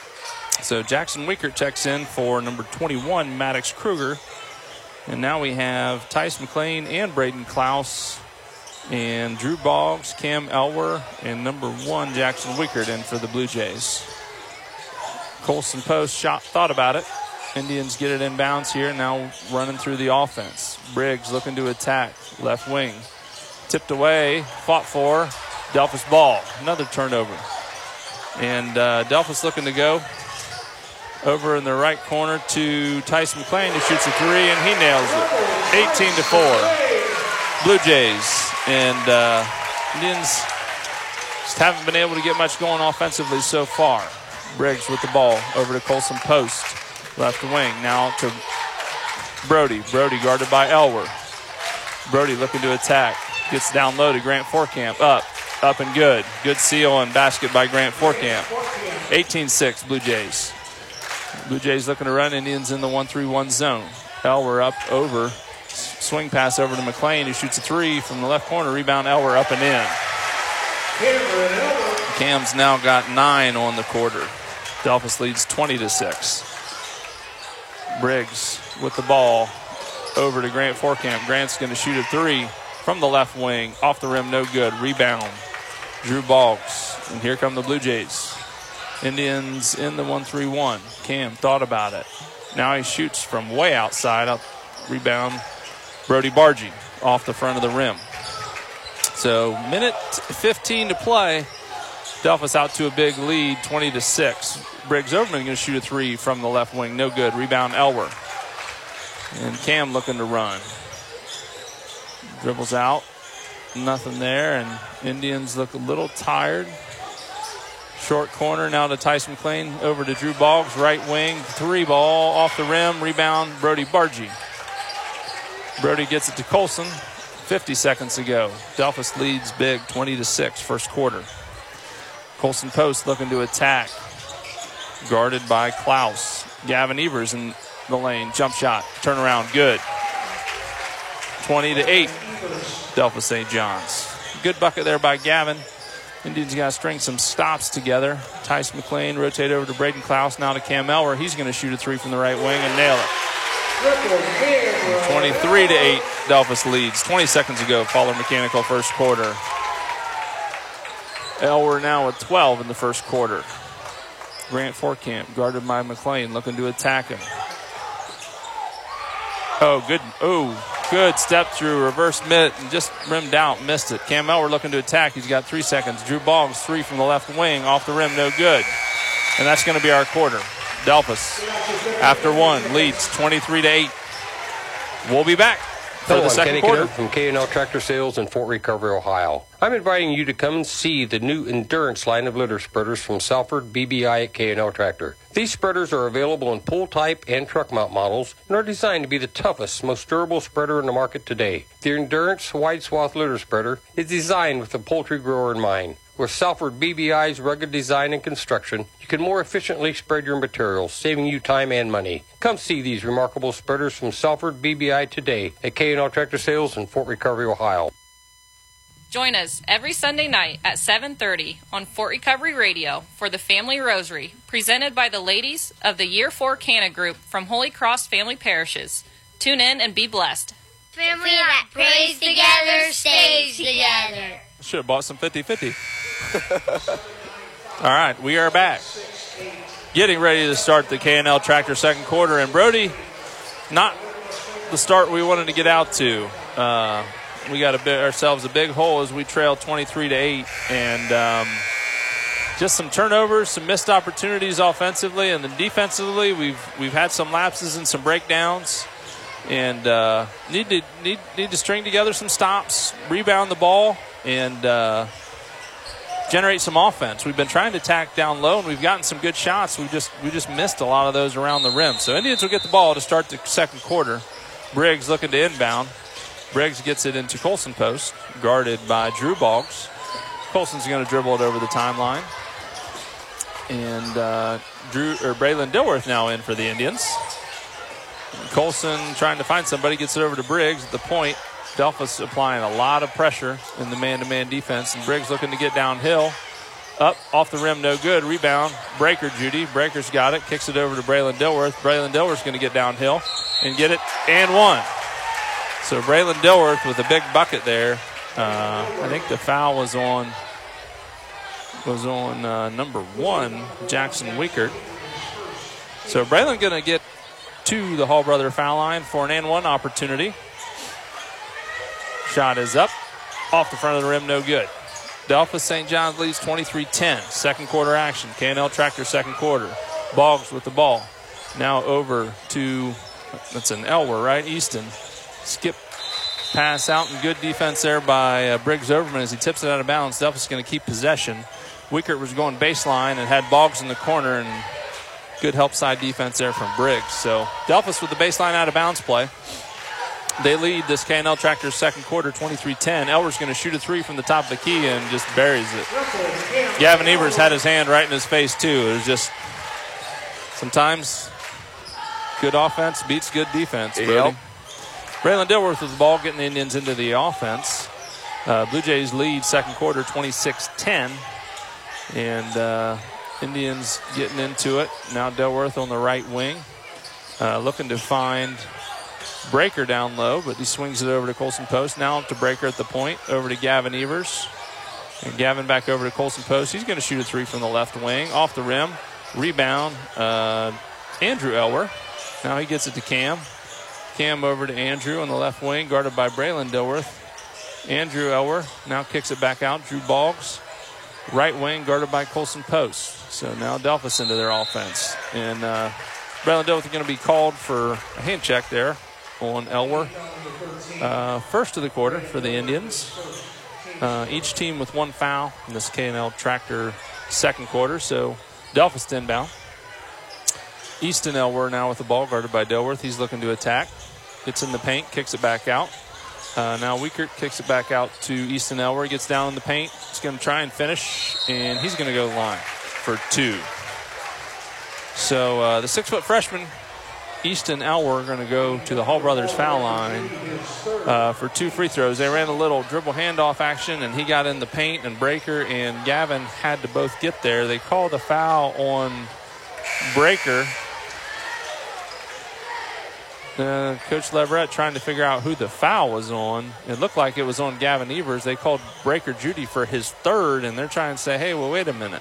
So Jackson Wickert checks in for number twenty-one, Maddox Kruger. And now we have Tice McLean and Braden Klaus and Drew Boggs, Cam Elwer, and number one, Jackson Wickert in for the Blue Jays. Colson Post shot, thought about it. Indians get it in bounds here, now running through the offense. Briggs looking to attack, left wing. Tipped away, fought for, Delphus ball. Another turnover. And uh, Delphus looking to go over in the right corner to Tice McLean, who shoots a three, and he nails it. eighteen to four. Blue Jays. And uh, Indians just haven't been able to get much going offensively so far. Briggs with the ball over to Colson Post. Left wing now to Brody. Brody guarded by Elwer. Brody looking to attack. Gets down low to Grant Forkamp. Up. Up and good. Good seal and basket by Grant Forkamp. eighteen six Blue Jays. Blue Jays looking to run. Indians in the one three one zone. Elwer up over. Swing pass over to McLean, who shoots a three from the left corner. Rebound Elwer up and in. Cam's now got nine on the quarter. Delphus leads twenty to six. Briggs with the ball over to Grant Forkamp. Grant's going to shoot a three from the left wing. Off the rim, no good. Rebound, Drew Boggs. And here come the Blue Jays. Indians in the one three one. Cam thought about it. Now he shoots from way outside. Up, rebound, Brody Bargy off the front of the rim. So minute fifteen to play. Delphus out to a big lead, twenty to six. Briggs Overman going to shoot a three from the left wing. No good. Rebound Elwer. And Cam looking to run. Dribbles out. Nothing there. And Indians look a little tired. Short corner now to Tice McLean. Over to Drew Boggs. Right wing. Three ball off the rim. Rebound Brody Bargy. Brody gets it to Colson. fifty seconds ago. Delphus leads big, twenty to six, first quarter. Colson Post looking to attack. Guarded by Klaus. Gavin Evers in the lane. Jump shot. Turnaround. Good. twenty to eight. Delphus Saint John's. Good bucket there by Gavin. Indians got to string some stops together. Tice McLean rotate over to Braden Klaus. Now to Cam Elwer. He's going to shoot a three from the right wing and nail it. twenty-three to eight. Delphus leads. twenty seconds ago. Fowler Mechanical first quarter. Elwer now with twelve in the first quarter. Grant Forkamp guarded by McLean, looking to attack him. Oh, good. Oh, good step through, reverse mitt, and just rimmed out, missed it. Cam Elwer looking to attack. He's got three seconds. Drew Boggs, three from the left wing, off the rim, no good. And that's going to be our quarter. Delphus, after one, leads twenty-three to eight. We'll be back for Hello, the second I'm Kenny quarter. Kidder from K and L Tractor Sales in Fort Recovery, Ohio. I'm inviting you to come and see the new Endurance line of litter spreaders from Salford B B I at K and L Tractor. These spreaders are available in pull type and truck mount models and are designed to be the toughest, most durable spreader in the market today. The Endurance wide swath litter spreader is designed with the poultry grower in mind. With Salford B B I's rugged design and construction, you can more efficiently spread your materials, saving you time and money. Come see these remarkable spreaders from Salford B B I today at K and L Tractor Sales in Fort Recovery, Ohio. Join us every Sunday night at seven thirty on Fort Recovery Radio for the Family Rosary, presented by the ladies of the Year four Cana Group from Holy Cross Family Parishes. Tune in and be blessed. Family that prays together stays together. Should have bought some fifty-fifty. All right, we are back. Getting ready to start the K and L Tractor second quarter. And Brody, not the start we wanted to get out to. Uh, we got a bit, ourselves a big hole as we trail twenty-three to eight. And um, just some turnovers, some missed opportunities offensively. And then defensively, we've we've had some lapses and some breakdowns. And uh, need to need need to string together some stops, rebound the ball, and uh, generate some offense. We've been trying to tack down low, and we've gotten some good shots. We just we just missed a lot of those around the rim. So Indians will get the ball to start the second quarter. Briggs looking to inbound. Briggs gets it into Colson post, guarded by Drew Boggs. Colson's going to dribble it over the timeline, and uh, Drew or Braylon Dilworth now in for the Indians. Colson trying to find somebody, gets it over to Briggs at the point. Delphus applying a lot of pressure in the man-to-man defense, and Briggs looking to get downhill. Up, off the rim, no good. Rebound, Breaker, Judy. Breaker's got it, kicks it over to Braylon Dilworth. Braylon Dilworth's going to get downhill and get it, and one. So Braylon Dilworth with a big bucket there. Uh, I think the foul was on was on uh, number one, Jackson Wiekert. So Braylon going to get to the Hall brother foul line for an and one opportunity. Shot is up, off the front of the rim, no good. Delphus Saint John's leads twenty-three ten. Second quarter action. K and L Tractor second quarter. Boggs with the ball. Now over to, that's an Elwer, right? Easton. Skip pass out, and good defense there by uh, Briggs Overman as he tips it out of bounds. Delphus is going to keep possession. Wiekert was going baseline and had Boggs in the corner, and good help side defense there from Briggs. So Delphus with the baseline out of bounds play. They lead this K and L Tractor second quarter twenty-three ten. Elwer's going to shoot a three from the top of the key and just buries it. Gavin Evers had his hand right in his face too. It was just sometimes good offense beats good defense. Brody. Yep. Braylon Dilworth with the ball, getting the Indians into the offense. Uh, Blue Jays lead second quarter twenty-six ten. And uh, Indians getting into it. Now Dilworth on the right wing. Uh, looking to find Breaker down low, but he swings it over to Colson Post. Now up to Breaker at the point. Over to Gavin Evers. And Gavin back over to Colson Post. He's going to shoot a three from the left wing. Off the rim. Rebound. Uh, Andrew Elwer. Now he gets it to Cam. Cam over to Andrew on the left wing, guarded by Braylon Dilworth. Andrew Elwer now kicks it back out. Drew Boggs. Right wing, guarded by Colson Post. So now Delphus into their offense. And uh, Braylon Dilworth is going to be called for a hand check there on Elwer. Uh, first of the quarter for the Indians. Uh, each team with one foul in this K and L Tractor second quarter. So Delphus inbound. Easton Elwer now with the ball, guarded by Dilworth. He's looking to attack. Gets in the paint, kicks it back out. Uh, now Wiekert kicks it back out to Easton Elwer. He gets down in the paint. He's going to try and finish, and he's going to go to the line for two. So uh, the six-foot freshman, Easton Elwer, are going to go to the Hall brothers foul line uh, for two free throws. They ran a little dribble handoff action, and he got in the paint, and Breaker and Gavin had to both get there. They called a foul on Breaker. Uh, Coach Leverett trying to figure out who the foul was on. It looked like it was on Gavin Evers. They called Breaker Judy for his third, and they're trying to say, hey, well, wait a minute.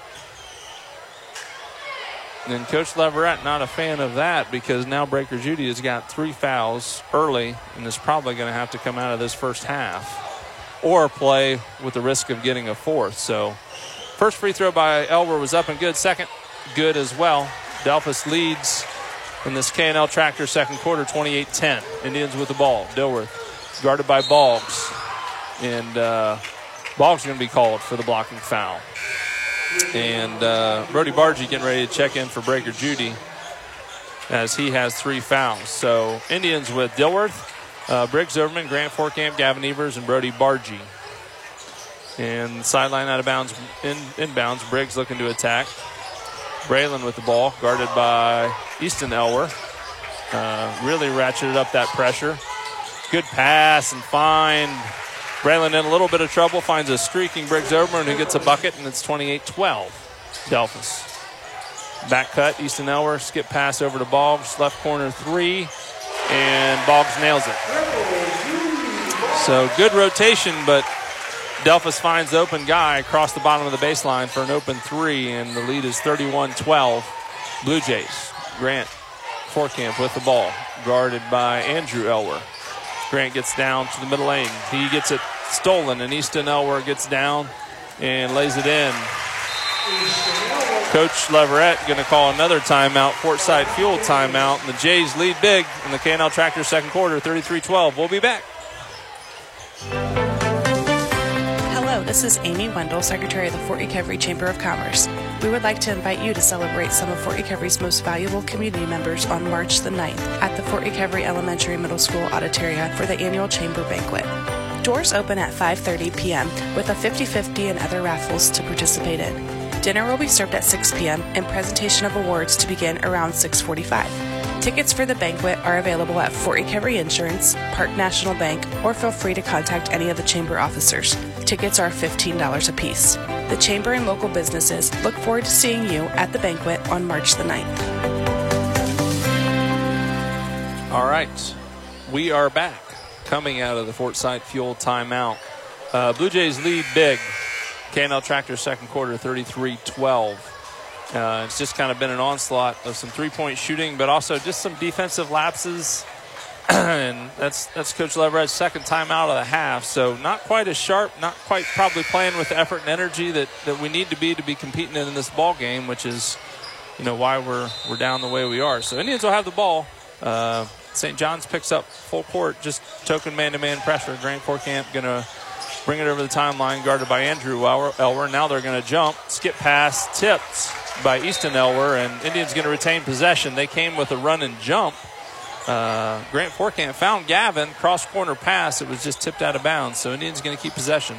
And Coach Leverett not a fan of that, because now Breaker Judy has got three fouls early and is probably going to have to come out of this first half or play with the risk of getting a fourth. So first free throw by Elwer was up and good. Second, good as well. Delphus leads in this K and L Tractor second quarter, twenty-eight ten. Indians with the ball. Dilworth guarded by Boggs. And uh, Boggs is going to be called for the blocking foul. And uh, Brody Bargy getting ready to check in for Breaker Judy as he has three fouls. So Indians with Dilworth, uh, Briggs Overman, Grant Forkamp, Gavin Evers, and Brody Bargy. And sideline out of bounds, in, inbounds. Briggs looking to attack. Braylon with the ball, guarded by Easton Elwer. Uh, really ratcheted up that pressure. Good pass and find. Braylon in a little bit of trouble, finds a streaking Briggs Overman who gets a bucket, and it's twenty-eight twelve. Delphus. Back cut, Easton Elwer, skip pass over to Boggs. Left corner three. and Boggs nails it. So good rotation, but Delphus finds the open guy across the bottom of the baseline for an open three, and the lead is thirty-one twelve. Blue Jays. Grant Forkamp with the ball, guarded by Andrew Elwer. Grant gets down to the middle lane. He gets it stolen, and Easton Elwer gets down and lays it in. Coach Leverett going to call another timeout, Fort Side Fuel timeout, and the Jays lead big in the K and L Tractor second quarter, thirty-three twelve. We'll be back. Hello, this is Amy Wendell, Secretary of the Fort Recovery Chamber of Commerce. We would like to invite you to celebrate some of Fort Recovery's most valuable community members on March the ninth at the Fort Recovery Elementary Middle School Auditoria for the annual Chamber Banquet. Doors open at five thirty p.m. with a fifty-fifty and other raffles to participate in. Dinner will be served at six p.m. and presentation of awards to begin around six forty-five. Tickets for the banquet are available at Fort Recovery Insurance, Park National Bank, or feel free to contact any of the Chamber officers. Tickets are fifteen dollars apiece. The Chamber and local businesses look forward to seeing you at the banquet on March the ninth. All right, we are back coming out of the Fort Side Fuel timeout. Uh, Blue Jays lead big. K and L Tractor second quarter, thirty-three twelve. Uh, it's just kind of been an onslaught of some three-point shooting, but also just some defensive lapses. And that's that's Coach Leverett's second time out of the half. So not quite as sharp, not quite probably playing with the effort and energy that, that we need to be to be competing in this ball game, which is, you know, why we're we're down the way we are. So Indians will have the ball. Uh, Saint John's picks up full court, just token man-to-man pressure. Grant Forkamp going to bring it over the timeline, guarded by Andrew Elwer. Now they're going to jump, skip pass, tipped by Easton Elwer, and Indians going to retain possession. They came with a run and jump. Uh, Grant Forkamp found Gavin, cross-corner pass. It was just tipped out of bounds, so Indians going to keep possession.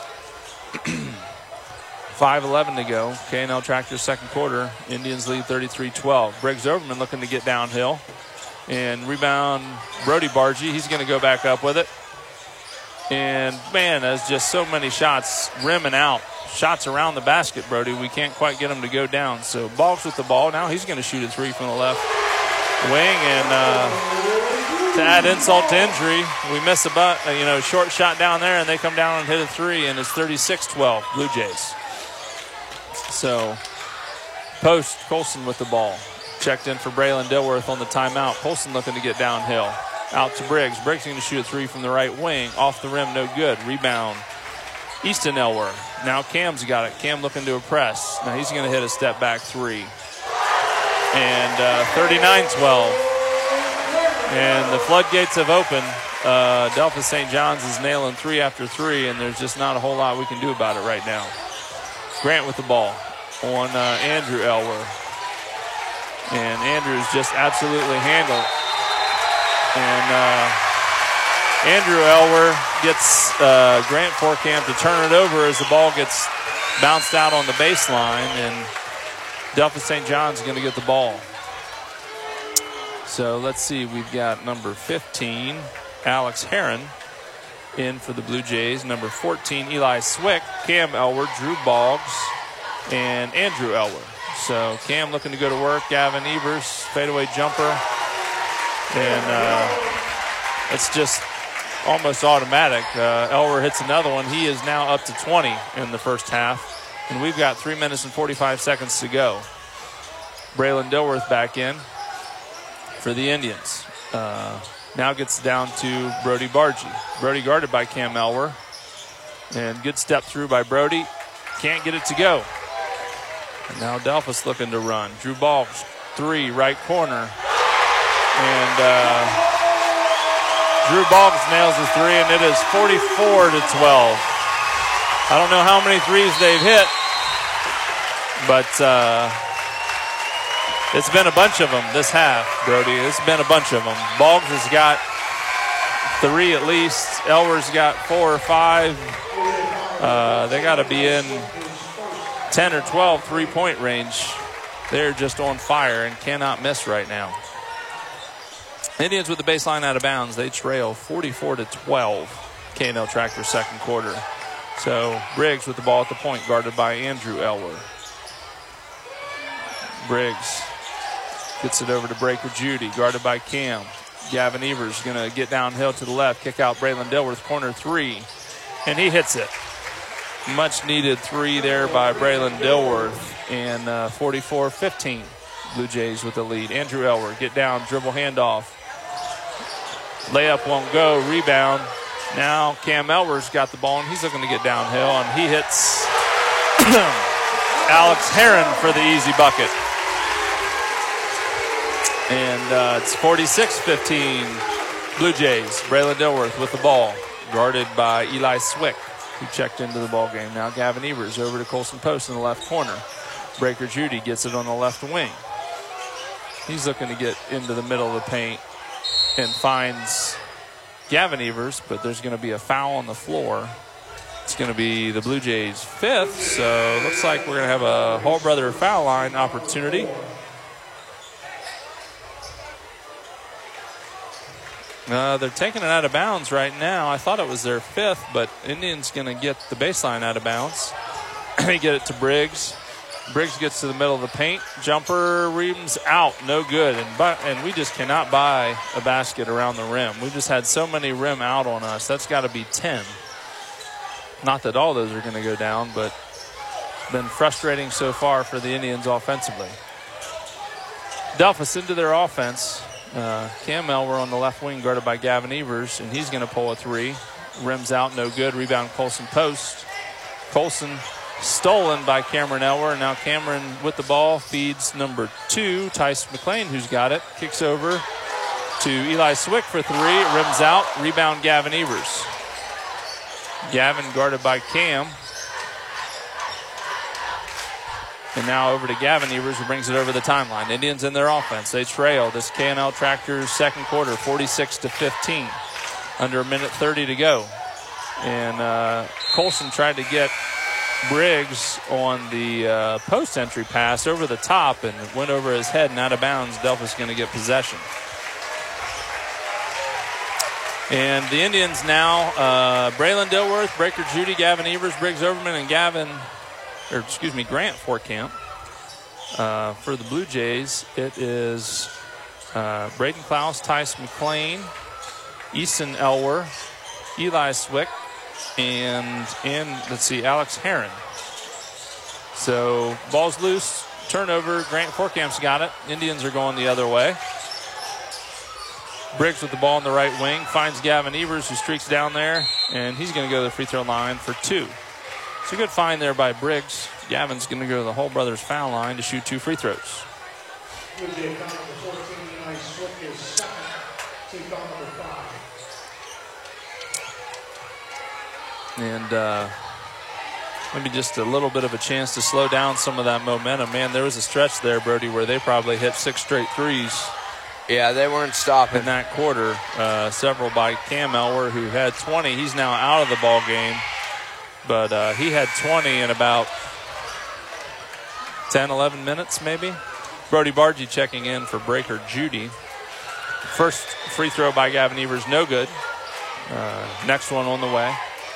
five eleven to go. K and L Tractor second quarter. Indians lead thirty-three twelve. Briggs Overman looking to get downhill. And rebound, Brody Bargy. He's going to go back up with it. And, man, there's just so many shots rimming out. Shots around the basket, Brody. We can't quite get them to go down. So Boggs with the ball. Now he's going to shoot a three from the left wing. And uh, to add insult to injury, we miss a butt, you know, short shot down there, and they come down and hit a three, and it's thirty-six twelve, Blue Jays. So post, Colson with the ball. Checked in for Braylon Dilworth on the timeout. Colson looking to get downhill. Out to Briggs. Briggs going to shoot a three from the right wing. Off the rim, no good. Rebound, Easton Elwer. Now Cam's got it. Cam looking to a press. Now he's going to hit a step back three. And uh, thirty-nine twelve. And the floodgates have opened. Uh, Delphus Saint John's is nailing three after three, and there's just not a whole lot we can do about it right now. Grant with the ball on uh, Andrew Elwer. And Andrew's just absolutely handled. And uh, Andrew Elwer gets uh, Grant Forkamp to turn it over as the ball gets bounced out on the baseline. And Delphus Saint John's going to get the ball. So let's see. We've got number fifteen, Alex Herron, in for the Blue Jays. Number fourteen, Eli Swick, Cam Elwer, Drew Boggs, and Andrew Elwer. So Cam looking to go to work. Gavin Evers, fadeaway jumper. And uh, it's just almost automatic. Uh, Elwer hits another one. He is now up to twenty in the first half. And we've got three minutes and forty-five seconds to go. Braylon Dilworth back in for the Indians. Uh, now gets down to Brody Bargy. Brody guarded by Cam Elwer. And good step through by Brody. Can't get it to go. And now Delphus looking to run. Drew Boggs, three, right corner. And uh, Drew Boggs nails the three, and it is forty-four to twelve. I don't know how many threes they've hit, but uh, it's been a bunch of them this half, Brody. It's been a bunch of them. Boggs has got three at least. Elwer's got four or five. Uh, they got to be in ten or twelve three-point range. They're just on fire and cannot miss right now. Indians with the baseline out of bounds. They trail forty-four to twelve. K and L Tractor second quarter. So Briggs with the ball at the point, guarded by Andrew Elwer. Briggs gets it over to Breaker Judy, guarded by Cam. Gavin Evers going to get downhill to the left, kick out Braylon Dilworth, corner three, and he hits it. Much needed three there by Braylon Dilworth, and uh, forty-four fifteen. Blue Jays with the lead. Andrew Elwer, get down, dribble handoff. Layup won't go, rebound. Now Cam Elwer's got the ball, and he's looking to get downhill, and he hits Alex Heron for the easy bucket. And uh, it's forty-six fifteen, Blue Jays. Braylon Dilworth with the ball, guarded by Eli Swick, who checked into the ball game. Now Gavin Evers over to Colson Post in the left corner. Breaker Judy gets it on the left wing. He's looking to get into the middle of the paint and finds Gavin Evers, but there's going to be a foul on the floor. It's going to be the Blue Jays' fifth, so it looks like we're going to have a Hall Brother foul line opportunity. Uh, they're taking it out of bounds right now. I thought it was their fifth, but Indians going to get the baseline out of bounds. They get it to Briggs. Briggs gets to the middle of the paint. Jumper rims out, no good. And but and we just cannot buy a basket around the rim. We just had so many rim out on us. That's got to be ten. Not that all those are going to go down, but been frustrating so far for the Indians offensively. Delphus into their offense. Uh, Cam Elwer on the left wing, guarded by Gavin Evers, and he's going to pull a three. Rims out, no good. Rebound, Colson Post. Colson stolen by Cameron Elwer. Now Cameron with the ball feeds number two, Tice McLean, who's got it. Kicks over to Eli Swick for three. Rims out. Rebound, Gavin Evers. Gavin guarded by Cam. And now over to Gavin Evers, who brings it over the timeline. Indians in their offense. They trail this K and L Tractors second quarter, forty-six to fifteen. Under a minute thirty to go. And uh, Colson tried to get Briggs on the uh, post entry pass over the top, and it went over his head and out of bounds. Delphus going to get possession. And the Indians now, uh, Braylon Dilworth, Breaker Judy, Gavin Evers, Briggs Overman, and Gavin, or excuse me, Grant Forkamp. Uh, for the Blue Jays, it is uh, Braden Klaus, Tice McLean, Easton Elwer, Eli Swick, and, and let's see, Alex Heron. So ball's loose, turnover, Grant Forkamp's got it. Indians are going the other way. Briggs with the ball on the right wing, finds Gavin Evers, who streaks down there, and he's going to go to the free throw line for two. It's a good find there by Briggs. Gavin's going to go to the Hall Brothers foul line to shoot two free throws. And uh, maybe just a little bit of a chance to slow down some of that momentum. Man, there was a stretch there, Brody, where they probably hit six straight threes. Yeah, they weren't stopping. In that quarter, uh, several by Cam Elwer, who had twenty. He's now out of the ball game. But uh, he had twenty in about ten, eleven minutes maybe. Brody Bargy checking in for Breaker Judy. First free throw by Gavin Evers, no good. Uh, next one on the way.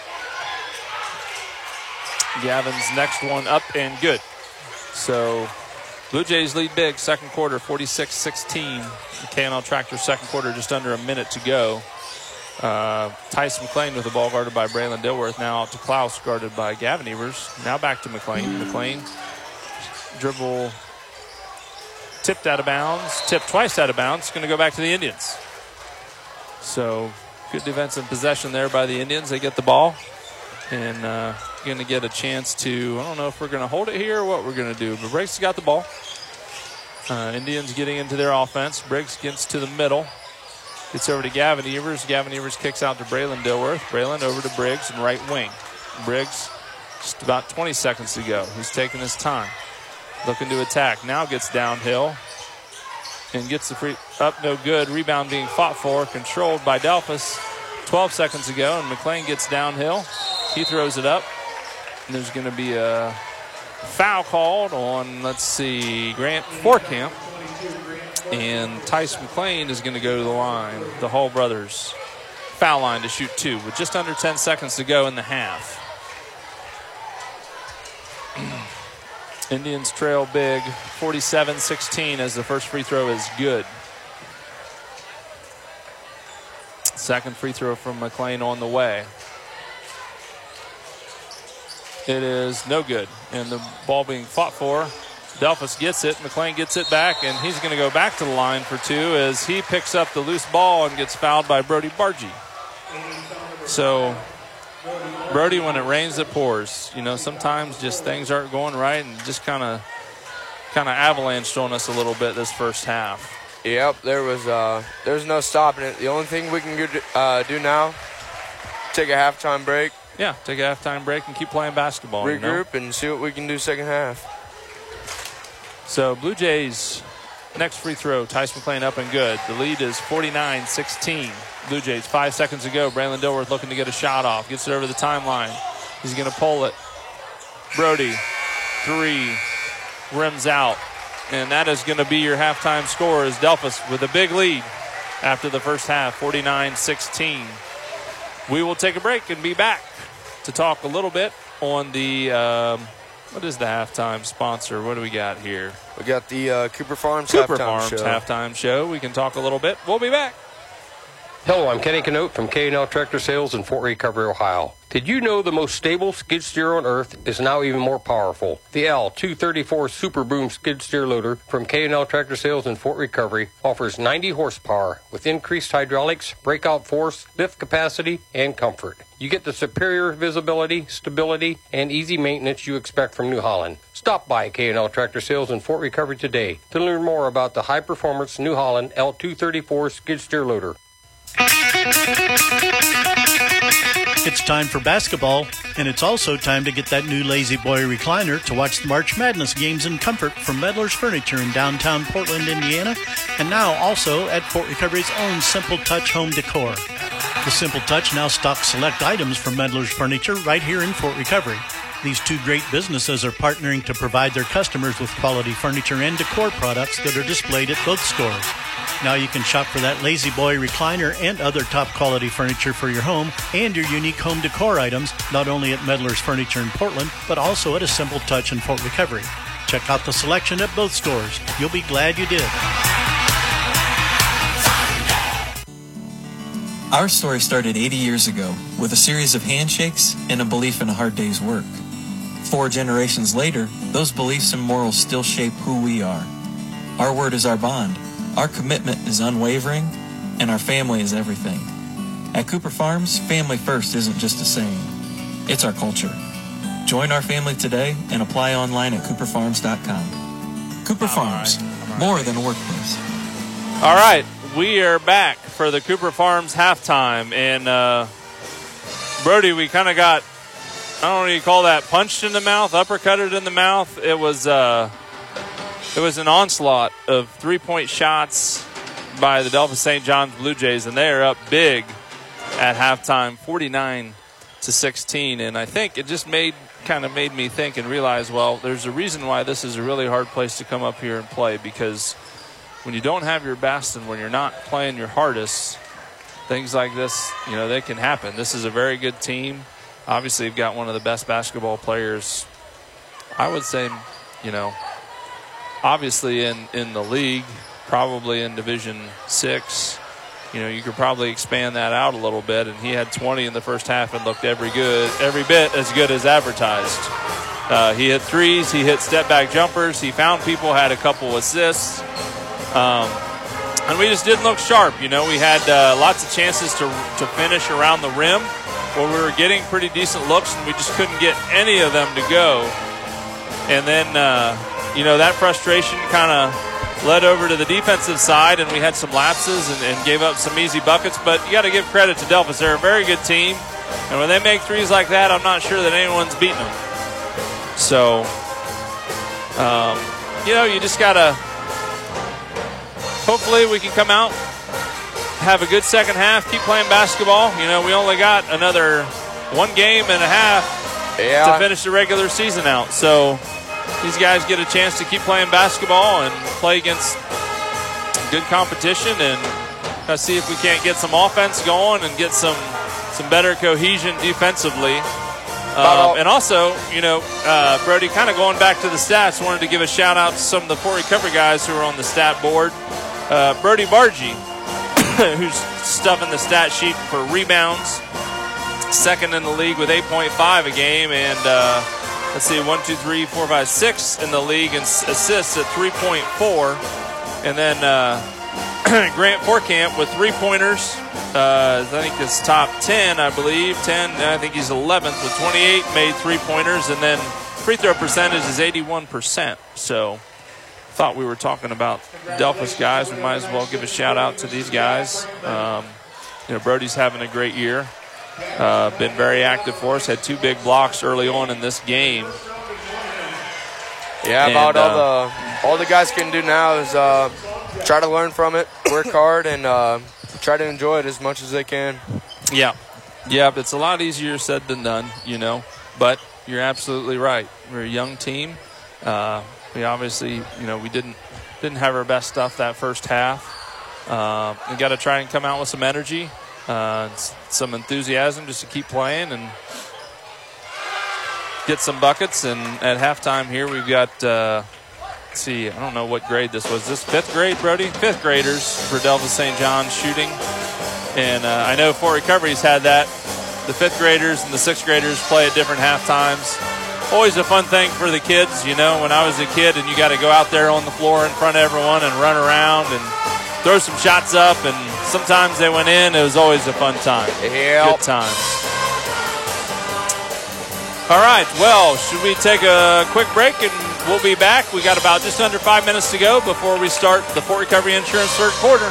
Gavin's next one up and good. So Blue Jays lead big, second quarter, forty-six sixteen. K and L Tractors second quarter, just under a minute to go. Uh, Tice McLean with the ball, guarded by Braylon Dilworth. Now out to Klaus, guarded by Gavin Evers. Now back to McLean. McLean dribble tipped out of bounds, tipped twice out of bounds. Going to go back to the Indians. So good defensive possession there by the Indians. They get the ball and uh, going to get a chance to, I don't know if we're going to hold it here or what we're going to do, but Briggs got the ball. Uh, Indians getting into their offense. Briggs gets to the middle. Gets over to Gavin Evers. Gavin Evers kicks out to Braylon Dilworth. Braylon over to Briggs and right wing. Briggs just about twenty seconds to go. He's taking his time. Looking to attack. Now gets downhill. And gets the free up, no good. Rebound being fought for. Controlled by Delphus. twelve seconds ago. And McLean gets downhill. He throws it up. And there's going to be a foul called on, let's see, Grant Forkamp. And Tice McLean is going to go to the line, the Hall Brothers foul line, to shoot two with just under ten seconds to go in the half. Indians trail big, forty-seven sixteen, as the first free throw is good. Second free throw from McLean on the way. It is no good. And the ball being fought for. Delphus gets it. McLean gets it back, and he's going to go back to the line for two as he picks up the loose ball and gets fouled by Brody Bargy. So, Brody, when it rains, it pours. You know, sometimes just things aren't going right and just kind of kind of avalanched on us a little bit this first half. Yep, there was uh, there's no stopping it. The only thing we can do, uh, do now, take a halftime break. Yeah, take a halftime break and keep playing basketball. Regroup you know? and see what we can do second half. So Blue Jays next free throw, Tice McLean up and good. The lead is forty-nine sixteen. Blue Jays, five seconds to go. Braylon Dilworth looking to get a shot off. Gets it over the timeline. He's going to pull it. Brody, three, rims out. And that is going to be your halftime score as Delphus with a big lead after the first half, forty-nine sixteen. We will take a break and be back to talk a little bit on the, um, what is the halftime sponsor? What do we got here? We got the uh, Cooper Farms Cooper halftime Farms show. halftime show. We can talk a little bit. We'll be back. Hello, I'm Kenny Canote from K and L Tractor Sales in Fort Recovery, Ohio. Did you know the most stable skid steer on earth is now even more powerful? The L two thirty-four Super Boom skid steer loader from K and L Tractor Sales in Fort Recovery offers ninety horsepower with increased hydraulics, breakout force, lift capacity, and comfort. You get the superior visibility, stability, and easy maintenance you expect from New Holland. Stop by K and L Tractor Sales in Fort Recovery today to learn more about the high-performance New Holland L two thirty-four skid steer loader. It's time for basketball, and it's also time to get that new Lazy Boy recliner to watch the March Madness games in comfort from Meddler's Furniture in downtown Portland, Indiana, and now also at Fort Recovery's own Simple Touch Home Decor. The Simple Touch now stocks select items from Meddler's Furniture right here in Fort Recovery. These two great businesses are partnering to provide their customers with quality furniture and decor products that are displayed at both stores. Now you can shop for that Lazy Boy recliner and other top quality furniture for your home and your unique home decor items, not only at Meddler's Furniture in Portland, but also at a Simple Touch in Fort Recovery. Check out the selection at both stores. You'll be glad you did. Our story started eighty years ago with a series of handshakes and a belief in a hard day's work. Four generations later, those beliefs and morals still shape who we are. Our word is our bond. Our commitment is unwavering, and our family is everything. At Cooper Farms, family first isn't just a saying. It's our culture. Join our family today and apply online at cooper farms dot com. Cooper Farms, more than a workplace. All right, we are back for the Cooper Farms halftime. And, uh, Brody, we kind of got, I don't know what you call that, punched in the mouth, uppercutted in the mouth. It was... Uh, It was an onslaught of three-point shots by the Delphus Saint John's Blue Jays, and they are up big at halftime, forty-nine to sixteen. And I think it just made kind of made me think and realize, well, there's a reason why this is a really hard place to come up here and play, because when you don't have your best and when you're not playing your hardest, things like this, you know, they can happen. This is a very good team. Obviously, you've got one of the best basketball players, I would say, you know, obviously in, in the league, probably in Division Six. You know, you could probably expand that out a little bit, and he had twenty in the first half and looked every good, every bit as good as advertised. Uh, he hit threes, he hit step-back jumpers, he found people, had a couple assists, um, and we just didn't look sharp. You know, we had uh, lots of chances to to finish around the rim where we were getting pretty decent looks, and we just couldn't get any of them to go. And then, uh, you know, that frustration kind of led over to the defensive side, and we had some lapses and, and gave up some easy buckets. But you got to give credit to Delphus. They're a very good team, and when they make threes like that, I'm not sure that anyone's beating them. So, um, you know, you just got to – hopefully we can come out, have a good second half, keep playing basketball. You know, we only got another one game and a half yeah. to finish the regular season out. So – these guys get a chance to keep playing basketball and play against good competition, and uh, see if we can't get some offense going and get some some better cohesion defensively. Um, and also, you know, uh, Brody, kind of going back to the stats, wanted to give a shout out to some of the Fort Recovery guys who are on the stat board. Uh, Brody Bargy who's stuffing the stat sheet for rebounds. Second in the league with eight point five a game. And uh, let's see, one, two, three, four, five, six in the league and assists at three point four. And then uh, Grant Forkamp with three-pointers. Uh, I think it's top ten, I believe. ten, I think he's eleventh with twenty-eight made three-pointers. And then free throw percentage is eighty-one percent. So thought we were talking about Delphus guys. We might as well give a shout-out to these guys. Um, you know, Brody's having a great year. Uh, been very active for us. Had two big blocks early on in this game. Yeah, and, about all uh, the all the guys can do now is uh, try to learn from it, work hard, and uh, try to enjoy it as much as they can. Yeah, yeah, but it's a lot easier said than done, you know. But you're absolutely right. We're a young team. Uh, we obviously, you know, we didn't didn't have our best stuff that first half. Uh, we got to try and come out with some energy. Uh, some enthusiasm just to keep playing and get some buckets. And at halftime here, we've got, uh, let's see, I don't know what grade this was. This fifth grade, Brody? Fifth graders for Delphus Saint John's shooting. And uh, I know Fort Recovery's had that. The fifth graders and the sixth graders play at different half times. Always a fun thing for the kids, you know, when I was a kid and you got to go out there on the floor in front of everyone and run around and throw some shots up, and sometimes they went in. It was always a fun time. Yep. Good times. All right, well, should we take a quick break and we'll be back? We got about just under five minutes to go before we start the Fort Recovery Insurance third quarter.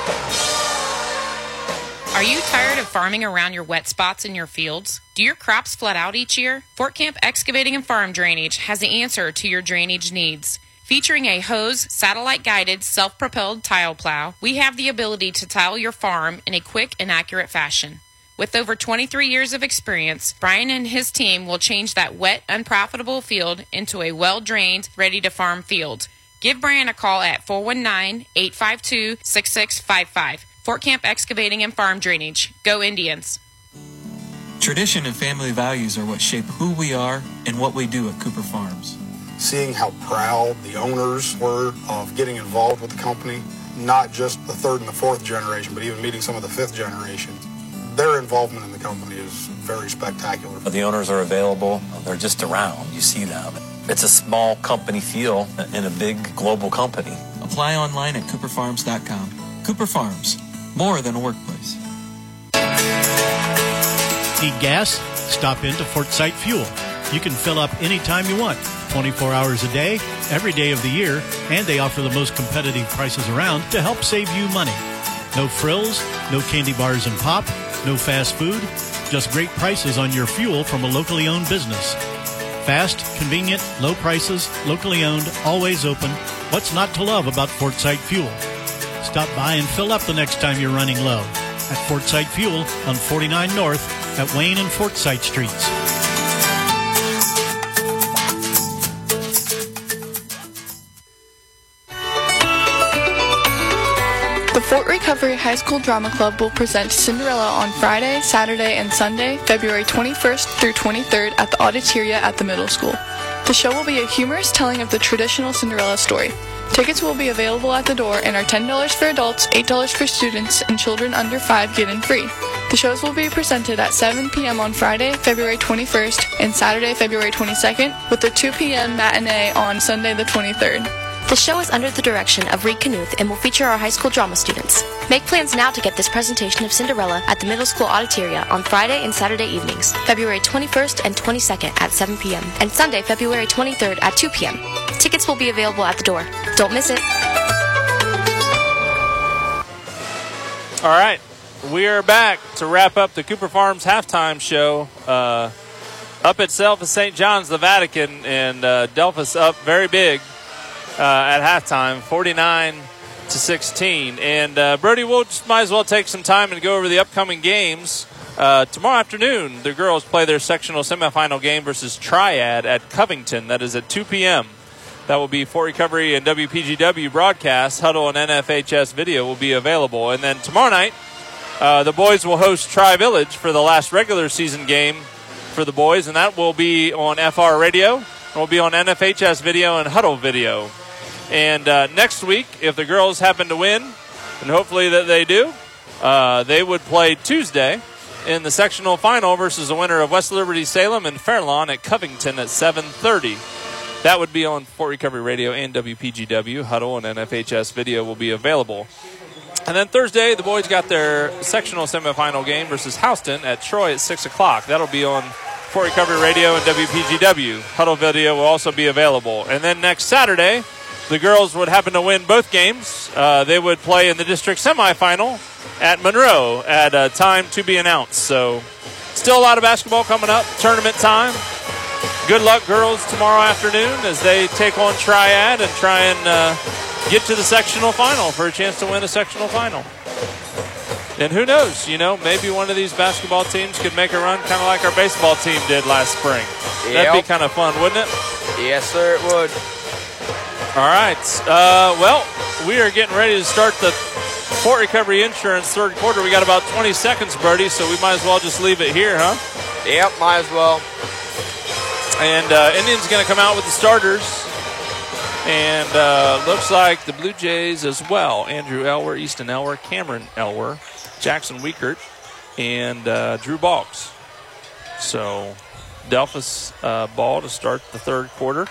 Are you tired of farming around your wet spots in your fields? Do your crops flood out each year? Fort Camp Excavating and Farm Drainage has the answer to your drainage needs. Featuring a hose, satellite-guided, self-propelled tile plow, we have the ability to tile your farm in a quick and accurate fashion. With over twenty-three years of experience, Brian and his team will change that wet, unprofitable field into a well-drained, ready-to-farm field. Give Brian a call at four one nine, eight five two, six six five five. Fort Camp Excavating and Farm Drainage. Go Indians. Tradition and family values are what shape who we are and what we do at Cooper Farms. Seeing how proud the owners were of getting involved with the company, not just the third and the fourth generation, but even meeting some of the fifth generation. Their involvement in the company is very spectacular. The owners are available. They're just around. You see them. It's a small company feel in a big global company. Apply online at cooper farms dot com. Cooper Farms, more than a workplace. Need gas? Stop into Fort Sight Fuel. You can fill up anytime you want, twenty-four hours a day, every day of the year, and they offer the most competitive prices around to help save you money. No frills, no candy bars and pop, no fast food, just great prices on your fuel from a locally owned business. Fast, convenient, low prices, locally owned, always open. What's not to love about Fort Sight Fuel? Stop by and fill up the next time you're running low at Fort Sight Fuel on forty-nine North at Wayne and Fort Sight Streets. The Fort Recovery High School Drama Club will present Cinderella on Friday, Saturday, and Sunday, February twenty-first through twenty-third at the Auditoria at the middle school. The show will be a humorous telling of the traditional Cinderella story. Tickets will be available at the door and are ten dollars for adults, eight dollars for students, and children under five get in free. The shows will be presented at seven p.m. on Friday, February twenty-first, and Saturday, February twenty-second, with a two p.m. matinee on Sunday the twenty-third. The show is under the direction of Reed Knuth and will feature our high school drama students. Make plans now to get this presentation of Cinderella at the middle school auditoria on Friday and Saturday evenings, February twenty-first and twenty-second at seven p.m., and Sunday, February twenty-third at two p.m. Tickets will be available at the door. Don't miss it. All right, we are back to wrap up the Cooper Farms halftime show. Uh, up itself is Saint John's, the Vatican, and uh, Delphus up very big uh, at halftime, forty-nine to sixteen. And uh, Brody, we'll just might as well take some time and go over the upcoming games. Uh, tomorrow afternoon, the girls play their sectional semifinal game versus Triad at Covington. That is at two p.m. That will be Fort Recovery and W P G W broadcast. Huddle and N F H S video will be available. And then tomorrow night, uh, the boys will host Tri-Village for the last regular season game for the boys, and that will be on F R Radio. It will be on N F H S video and Huddle video. And uh, next week, if the girls happen to win, and hopefully that they do, Uh, they would play Tuesday in the sectional final versus the winner of West Liberty Salem and Fairlawn at Covington at seven thirty. That would be on Fort Recovery Radio and W P G W. Huddle and N F H S video will be available. And then Thursday, the boys got their sectional semifinal game versus Houston at Troy at six o'clock. That'll be on Fort Recovery Radio and W P G W. Huddle video will also be available. And then next Saturday, the girls would happen to win both games. Uh, they would play in the district semifinal at Monroe at a time to be announced. So still a lot of basketball coming up, tournament time. Good luck, girls, tomorrow afternoon as they take on Triad and try and uh, get to the sectional final for a chance to win a sectional final. And who knows, you know, maybe one of these basketball teams could make a run kind of like our baseball team did last spring. Yep. That'd be kind of fun, wouldn't it? Yes, sir, it would. All right. Uh, well, we are getting ready to start the Fort Recovery Insurance third quarter. We got about twenty seconds, Brody, so we might as well just leave it here, huh? Yep, might as well. And uh, Indians going to come out with the starters. And uh, looks like the Blue Jays as well. Andrew Elwer, Easton Elwer, Cameron Elwer, Jackson Wiekert, and uh, Drew Boggs. So Delphus uh, ball to start the third quarter.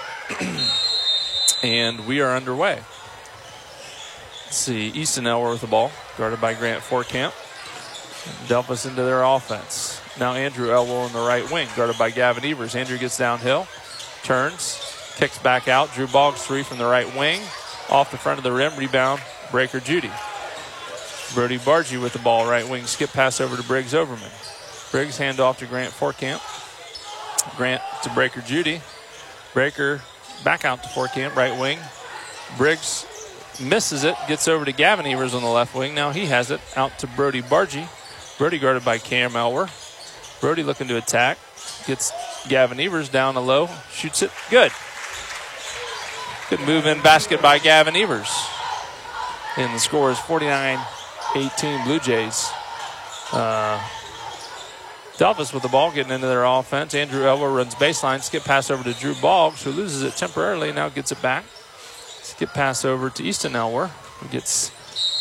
And we are underway. Let's see, Easton Elwer with the ball, guarded by Grant Forkamp. Delphus into their offense. Now Andrew Elwell in the right wing, guarded by Gavin Evers. Andrew gets downhill, turns, kicks back out. Drew Boggs three from the right wing, off the front of the rim, rebound, Breaker Judy. Brody Bargy with the ball, right wing, skip pass over to Briggs Overman. Briggs hand off to Grant Forkamp. Grant to Breaker Judy. Breaker back out to Forkamp, right wing. Briggs misses it, gets over to Gavin Evers on the left wing. Now he has it out to Brody Bargy. Brody guarded by Cam Elwer. Brody looking to attack. Gets Gavin Evers down the low. Shoots it. Good. Good move in basket by Gavin Evers. And the score is forty-nine eighteen Blue Jays. Uh, Delphus with the ball getting into their offense. Andrew Elwer runs baseline. Skip pass over to Drew Boggs, who loses it temporarily. Now gets it back. Skip pass over to Easton Elwer, who gets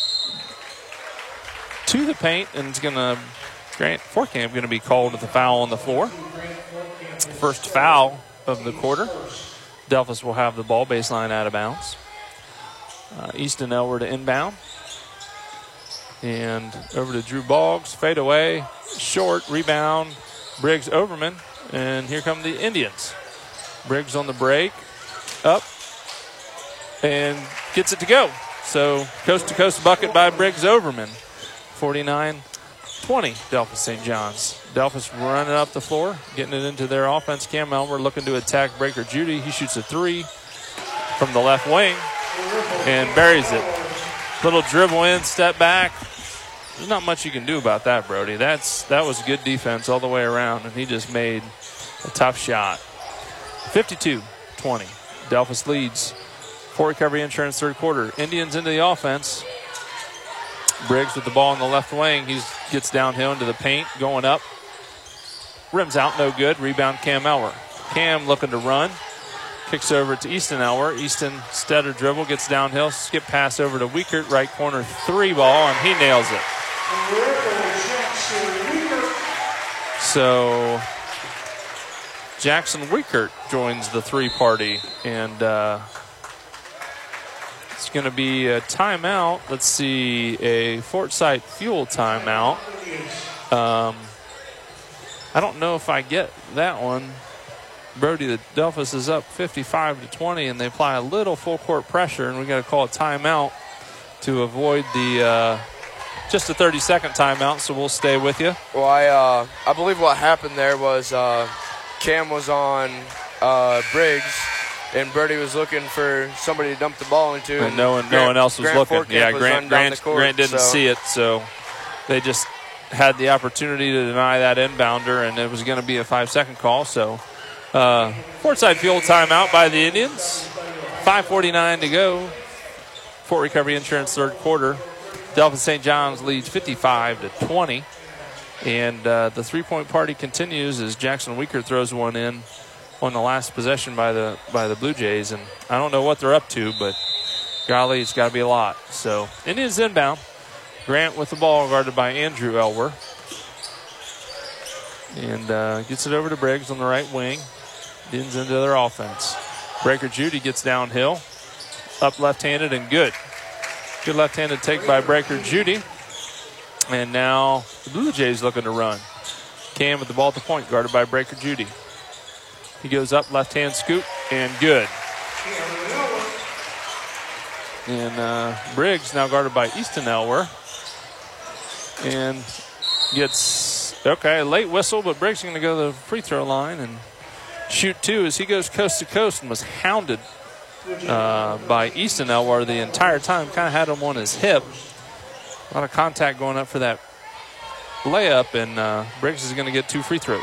to the paint, and it's going to, Grant Forkamp going to be called with a foul on the floor. First foul of the quarter. Delphus will have the ball, baseline out of bounds. Uh, Easton Elwer to inbound. And over to Drew Boggs, fade away, short, rebound, Briggs Overman, and here come the Indians. Briggs on the break, up, and gets it to go. So coast-to-coast bucket by Briggs Overman. forty-nine twenty, Delphus Saint John's. Delphus running up the floor, getting it into their offense. Cam Elmer looking to attack Breaker Judy. He shoots a three from the left wing and buries it. Little dribble in, step back. There's not much you can do about that, Brody. That's That was good defense all the way around, and he just made a tough shot. fifty-two twenty. Delphus leads. Fort Recovery Insurance third quarter. Indians into the offense. Briggs with the ball in the left wing. He gets downhill into the paint, going up. Rims out, no good. Rebound, Cam Elwer. Cam looking to run. Kicks over to Easton Elwer. Easton, stutter dribble, gets downhill. Skip pass over to Wiekert, right corner three ball, and he nails it. So Jackson Wiekert joins the three party, and uh, it's going to be a timeout. Let's see, a Fort Site Fuel timeout. Um, I don't know if I get that one. Brody, the Delphus is up fifty-five to twenty, and they apply a little full court pressure, and we got to call a timeout to avoid the uh, just a thirty second timeout. So we'll stay with you. Well, I uh, I believe what happened there was uh, Cam was on uh, Briggs, and Brody was looking for somebody to dump the ball into, and, and no one, Grant, no one else was Grant looking. Forkamp yeah, was Grant, Grant, court, Grant didn't so. see it, so they just had the opportunity to deny that inbounder, and it was going to be a five second call. So. Uh, Fort Site Fuel timeout by the Indians. five forty-nine to go. Fort Recovery Insurance third quarter. Delphus Saint John's leads fifty-five to twenty. And uh, the three-point party continues as Jackson Wiekert throws one in on the last possession by the by the Blue Jays. And I don't know what they're up to, but golly, it's got to be a lot. So Indians inbound. Grant with the ball, guarded by Andrew Elwer. And uh, gets it over to Briggs on the right wing. Ends into their offense. Breaker Judy gets downhill. Up left-handed and good. Good left-handed take by Breaker Judy. And now the Blue Jays looking to run. Cam with the ball at the point, guarded by Breaker Judy. He goes up, left-hand scoop, and good. And uh, Briggs now guarded by Easton Elwer. And gets, okay, late whistle, but Briggs is going to go to the free throw line and shoot two as he goes coast to coast and was hounded uh, by Easton Elwer the entire time. Kind of had him on his hip. A lot of contact going up for that layup, and uh, Briggs is going to get two free throws.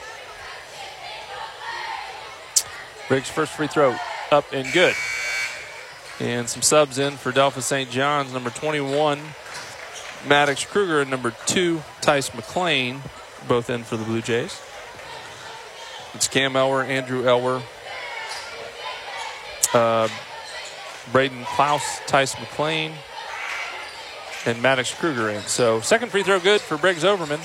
Briggs' first free throw up and good. And some subs in for Delphos Saint John's. Number twenty-one, Maddox Kruger, and number two, Tice McLean, both in for the Blue Jays. It's Cam Elwer, Andrew Elwer, uh, Braden Klaus, Tice McLean, and Maddox Kruger in. So second free throw good for Briggs Overman.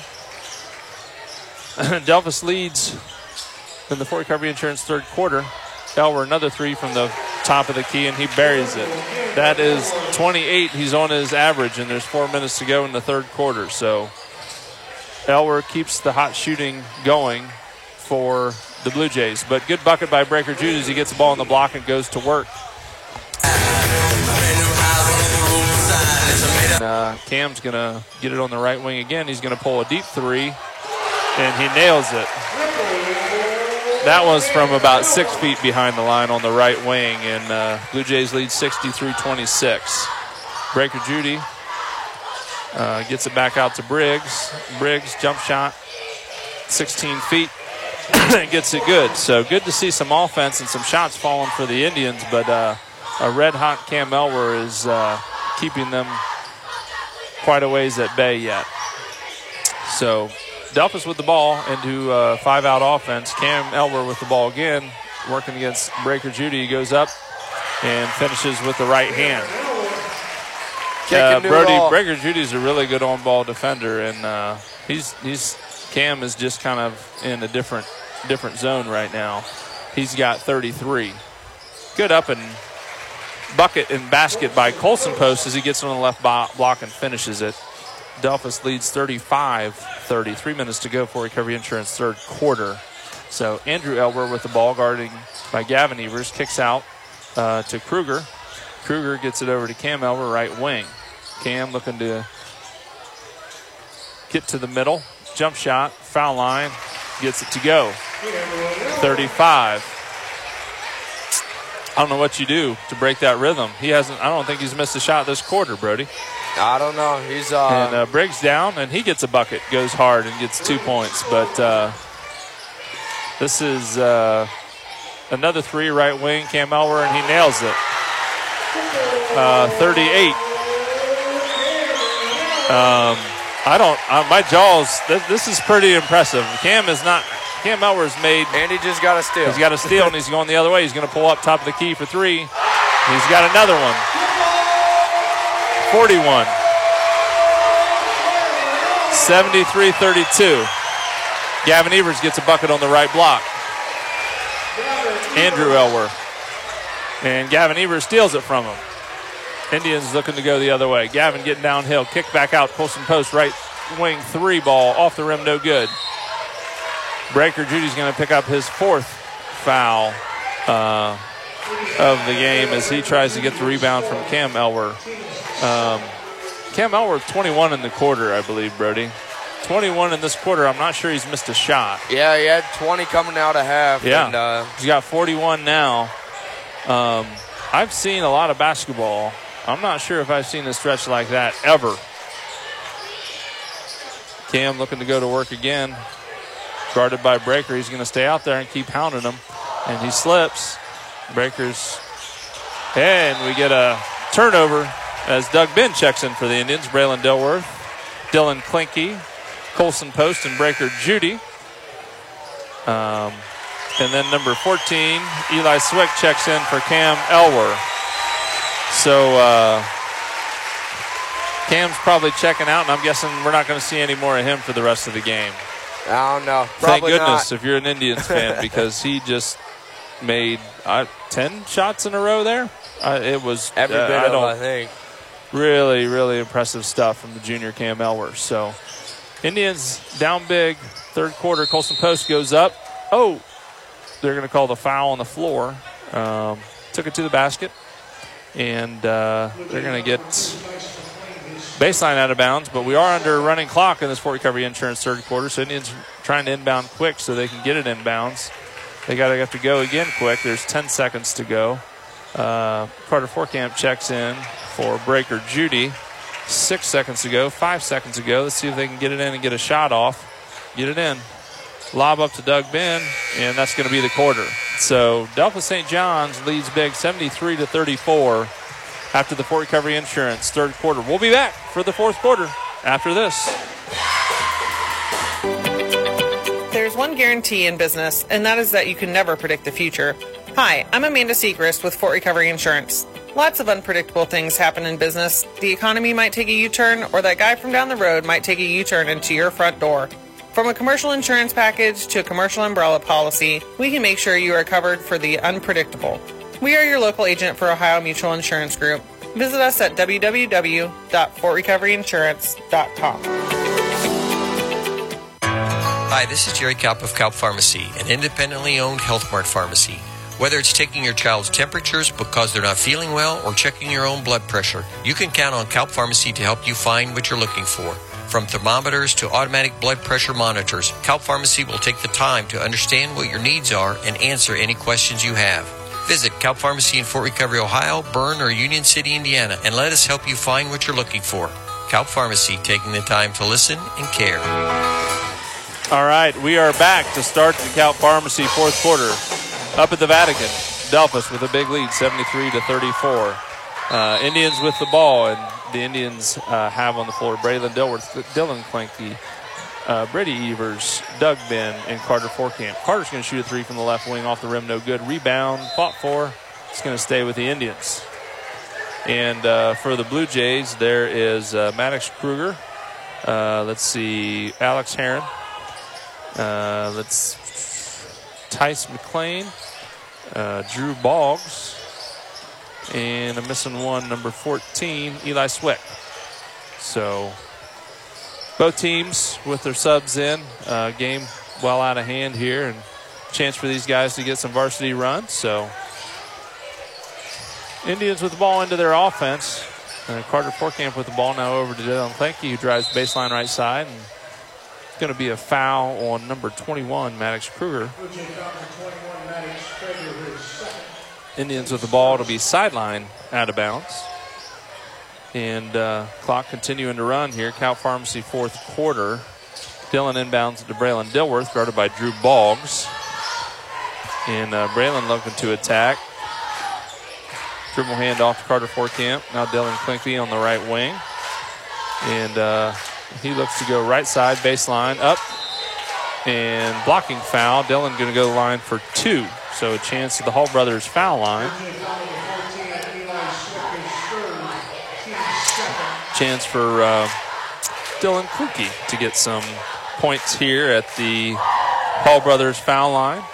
Delphos leads in the Fort Recovery Insurance third quarter. Elwer another three from the top of the key, and he buries it. That is twenty-eight. He's on his average, and there's four minutes to go in the third quarter. So Elwer keeps the hot shooting going for the Blue Jays. But good bucket by Breaker Judy as he gets the ball on the block and goes to work. And, uh, Cam's going to get it on the right wing again. He's going to pull a deep three, and he nails it. That was from about six feet behind the line on the right wing, and uh, Blue Jays lead sixty-three twenty-six. Breaker Judy uh, gets it back out to Briggs. Briggs, jump shot, sixteen feet, and gets it good. So good to see some offense and some shots falling for the Indians, but uh, a red-hot Cam Elwer is uh, keeping them quite a ways at bay yet. So Delphos with the ball into uh, five-out offense. Cam Elwer with the ball again, working against Breaker Judy. He goes up and finishes with the right hand. Uh, Brody Breaker Judy's a really good on-ball defender, and uh, he's he's Cam is just kind of in a different different zone right now. He's got thirty-three. Good up and bucket and basket by Colson Post as he gets on the left block and finishes it. Delphos leads thirty-five thirty. Three minutes to go for Recovery Insurance third quarter. So Andrew Elwer with the ball, guarding by Gavin Evers, kicks out uh, to Kruger. Kruger gets it over to Cam Elwer, right wing. Cam looking to get to the middle. Jump shot, foul line, gets it to go. thirty-five. I don't know what you do to break that rhythm. He hasn't, I don't think he's missed a shot this quarter, Brody. I don't know. He's uh, and uh, Briggs down, and he gets a bucket, goes hard, and gets two points. But uh, this is uh, another three, right wing, Cam Elwer, and he nails it. Uh, thirty-eight. Um, I don't. Uh, my jaws. Th- this is pretty impressive. Cam is not. Cam Elwer's made. And he just got a steal. He's got a steal, and he's going the other way. He's going to pull up top of the key for three. He's got another one. forty-one. seventy-three thirty-two. Gavin Evers gets a bucket on the right block. Andrew Elwer. And Gavin Evers steals it from him. Indians looking to go the other way. Gavin getting downhill. Kick back out. Colson Post, right wing three ball. Off the rim, no good. Breaker Judy's going to pick up his fourth foul uh, of the game as he tries to get the rebound from Cam Elwer. Um, Cam Elwer, twenty-one in the quarter, I believe, Brody. twenty-one in this quarter. I'm not sure he's missed a shot. Yeah, he had twenty coming out of half. Yeah, and, uh, he's got forty-one now. Um, I've seen a lot of basketball. I'm not sure if I've seen a stretch like that ever. Cam looking to go to work again. Guarded by Breaker. He's going to stay out there and keep hounding him. And he slips. Breaker's. And we get a turnover as Doug Ben checks in for the Indians. Braylon Dilworth, Dylan Klinke, Colson Post, and Breaker Judy. Um, and then number fourteen, Eli Swick, checks in for Cam Elwer. So uh, Cam's probably checking out, and I'm guessing we're not going to see any more of him for the rest of the game. I don't know. Thank Probably goodness not. if you're an Indians fan, because he just made uh, ten shots in a row there. Uh, it was Every uh, bit I of don't, it, I think. Really, really impressive stuff from the junior Cam Elwer. So Indians down big, third quarter. Colson Post goes up. Oh, they're going to call the foul on the floor. Um, took it to the basket, and uh, they're going to get baseline out of bounds, but we are under a running clock in this Fort Recovery Insurance third quarter, so Indians trying to inbound quick so they can get it inbounds. They got to have to go again quick. There's ten seconds to go. Uh, Carter Forkamp checks in for Breaker Judy. Six seconds to go, five seconds to go. Let's see if they can get it in and get a shot off. Get it in. Lob up to Doug Ben, and that's going to be the quarter. So Delphos Saint John's leads big seventy-three to thirty-four after the Fort Recovery Insurance third quarter. We'll be back for the fourth quarter after this. There's one guarantee in business, and that is that you can never predict the future. Hi, I'm Amanda Segrist with Fort Recovery Insurance. Lots of unpredictable things happen in business. The economy might take a U-turn, or that guy from down the road might take a U-turn into your front door. From a commercial insurance package to a commercial umbrella policy, we can make sure you are covered for the unpredictable. We are your local agent for Ohio Mutual Insurance Group. Visit us at w w w dot fort recovery insurance dot com. Hi, this is Jerry Kalp of Kalp Pharmacy, an independently owned Health Mart pharmacy. Whether it's taking your child's temperatures because they're not feeling well or checking your own blood pressure, you can count on Kalp Pharmacy to help you find what you're looking for. From thermometers to automatic blood pressure monitors, Kalp Pharmacy will take the time to understand what your needs are and answer any questions you have. Visit Kalp Pharmacy in Fort Recovery, Ohio, Bern, or Union City, Indiana, and let us help you find what you're looking for. Kalp Pharmacy, taking the time to listen and care. All right, we are back to start the Kalp Pharmacy fourth quarter. Up at the Vatican, Delphos with a big lead, seventy-three to thirty-four. Uh, Indians with the ball, and the Indians uh, have on the floor Braylon Dilworth, Dylan Klinke, uh, Brady Evers, Doug Ben, and Carter Forkamp. Carter's going to shoot a three from the left wing off the rim, no good. Rebound, fought for. It's going to stay with the Indians. And uh, for the Blue Jays, there is uh, Maddox Kruger. Uh, let's see, Alex Heron. Uh, let's Tice McLean, uh, Drew Boggs, and I'm missing one, number fourteen, Eli Swick. So both teams with their subs in. Uh, game well out of hand here, and chance for these guys to get some varsity runs. So Indians with the ball into their offense. Uh, Carter Forkamp with the ball now over to Dylan Klinke, who drives baseline right side. And it's going to be a foul on number twenty-one, Maddox Kruger. Indians with the ball to be sideline out of bounds. And uh, clock continuing to run here. Kalp Pharmacy fourth quarter. Dylan inbounds to Braylon Dilworth, guarded by Drew Boggs. And uh, Braylon looking to attack. Dribble hand off to Carter Forkamp. Now Dylan Klinke on the right wing. And uh, he looks to go right side, baseline, up. And blocking foul. Dylan going to go to the line for two. So a chance at the Hall brothers foul line. Chance for uh, Dylan Klinke to get some points here at the Hall brothers foul line.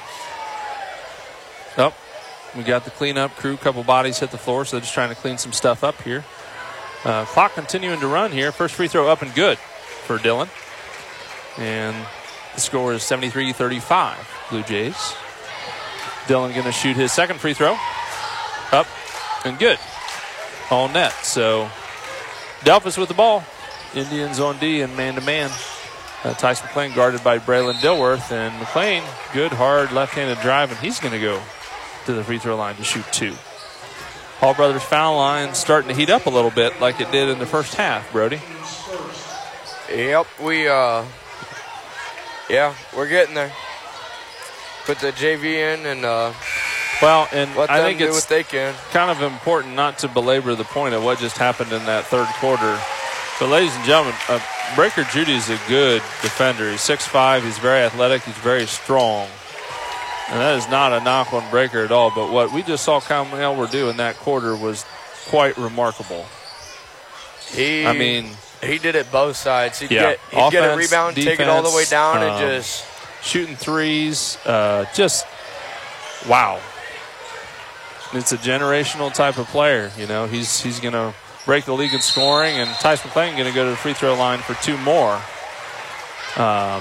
Oh, we got the cleanup crew. Couple bodies hit the floor, so they're just trying to clean some stuff up here. Uh, clock continuing to run here. First free throw up and good for Dylan. And the score is seventy-three thirty-five, Blue Jays. Dylan going to shoot his second free throw. Up and good. All net. So Delphos with the ball. Indians on D and man-to-man. Uh, Tice McLean guarded by Braylon Dilworth. And McLean, good, hard, left-handed drive, and he's going to go to the free throw line to shoot two. Hall brothers foul line starting to heat up a little bit like it did in the first half, Brody. Yep, we, uh, yeah, we're getting there. Put the J V in and uh, well, and let I them think do it's what they can. Kind of important not to belabor the point of what just happened in that third quarter. But, ladies and gentlemen, uh, Breaker Judy is a good defender. He's six five. He's very athletic. He's very strong. And that is not a knock on Breaker at all. But what we just saw Kyle Elwer do in that quarter was quite remarkable. He, I mean, he did it both sides. He'd, yeah, get, he'd offense, get a rebound, defense, take it all the way down, um, and just shooting threes. Uh, just wow. It's a generational type of player. You know, he's he's going to break the league in scoring, and Tice McClain going to go to the free throw line for two more. Um,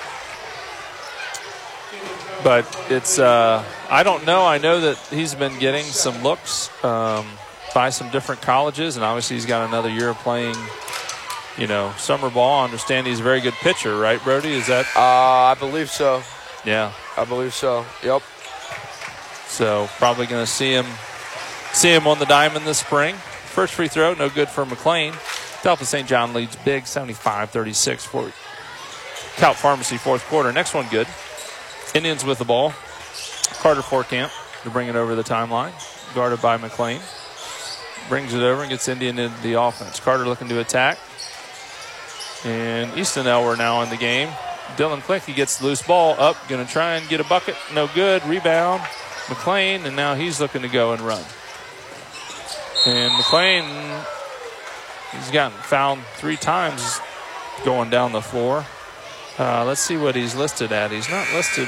but it's uh, I don't know. I know that he's been getting some looks um, by some different colleges, and obviously he's got another year of playing, you know, summer ball. I understand he's a very good pitcher, right, Brody? Is that? Uh, I believe so. Yeah, I believe so. Yep. So probably going to see him see him on the diamond this spring. First free throw, no good for McClain. Delta Saint John leads big, seventy-five thirty-six for Calp Pharmacy fourth quarter. Next one good. Indians with the ball. Carter Forkamp to bring it over the timeline. Guarded by McClain. Brings it over and gets Indian into the offense. Carter looking to attack. And Easton Elwer now in the game. Dylan Klinke gets the loose ball up. Going to try and get a bucket. No good. Rebound. McClain, and now he's looking to go and run. And McClain, he's gotten fouled three times going down the floor. Uh, let's see what he's listed at. He's not listed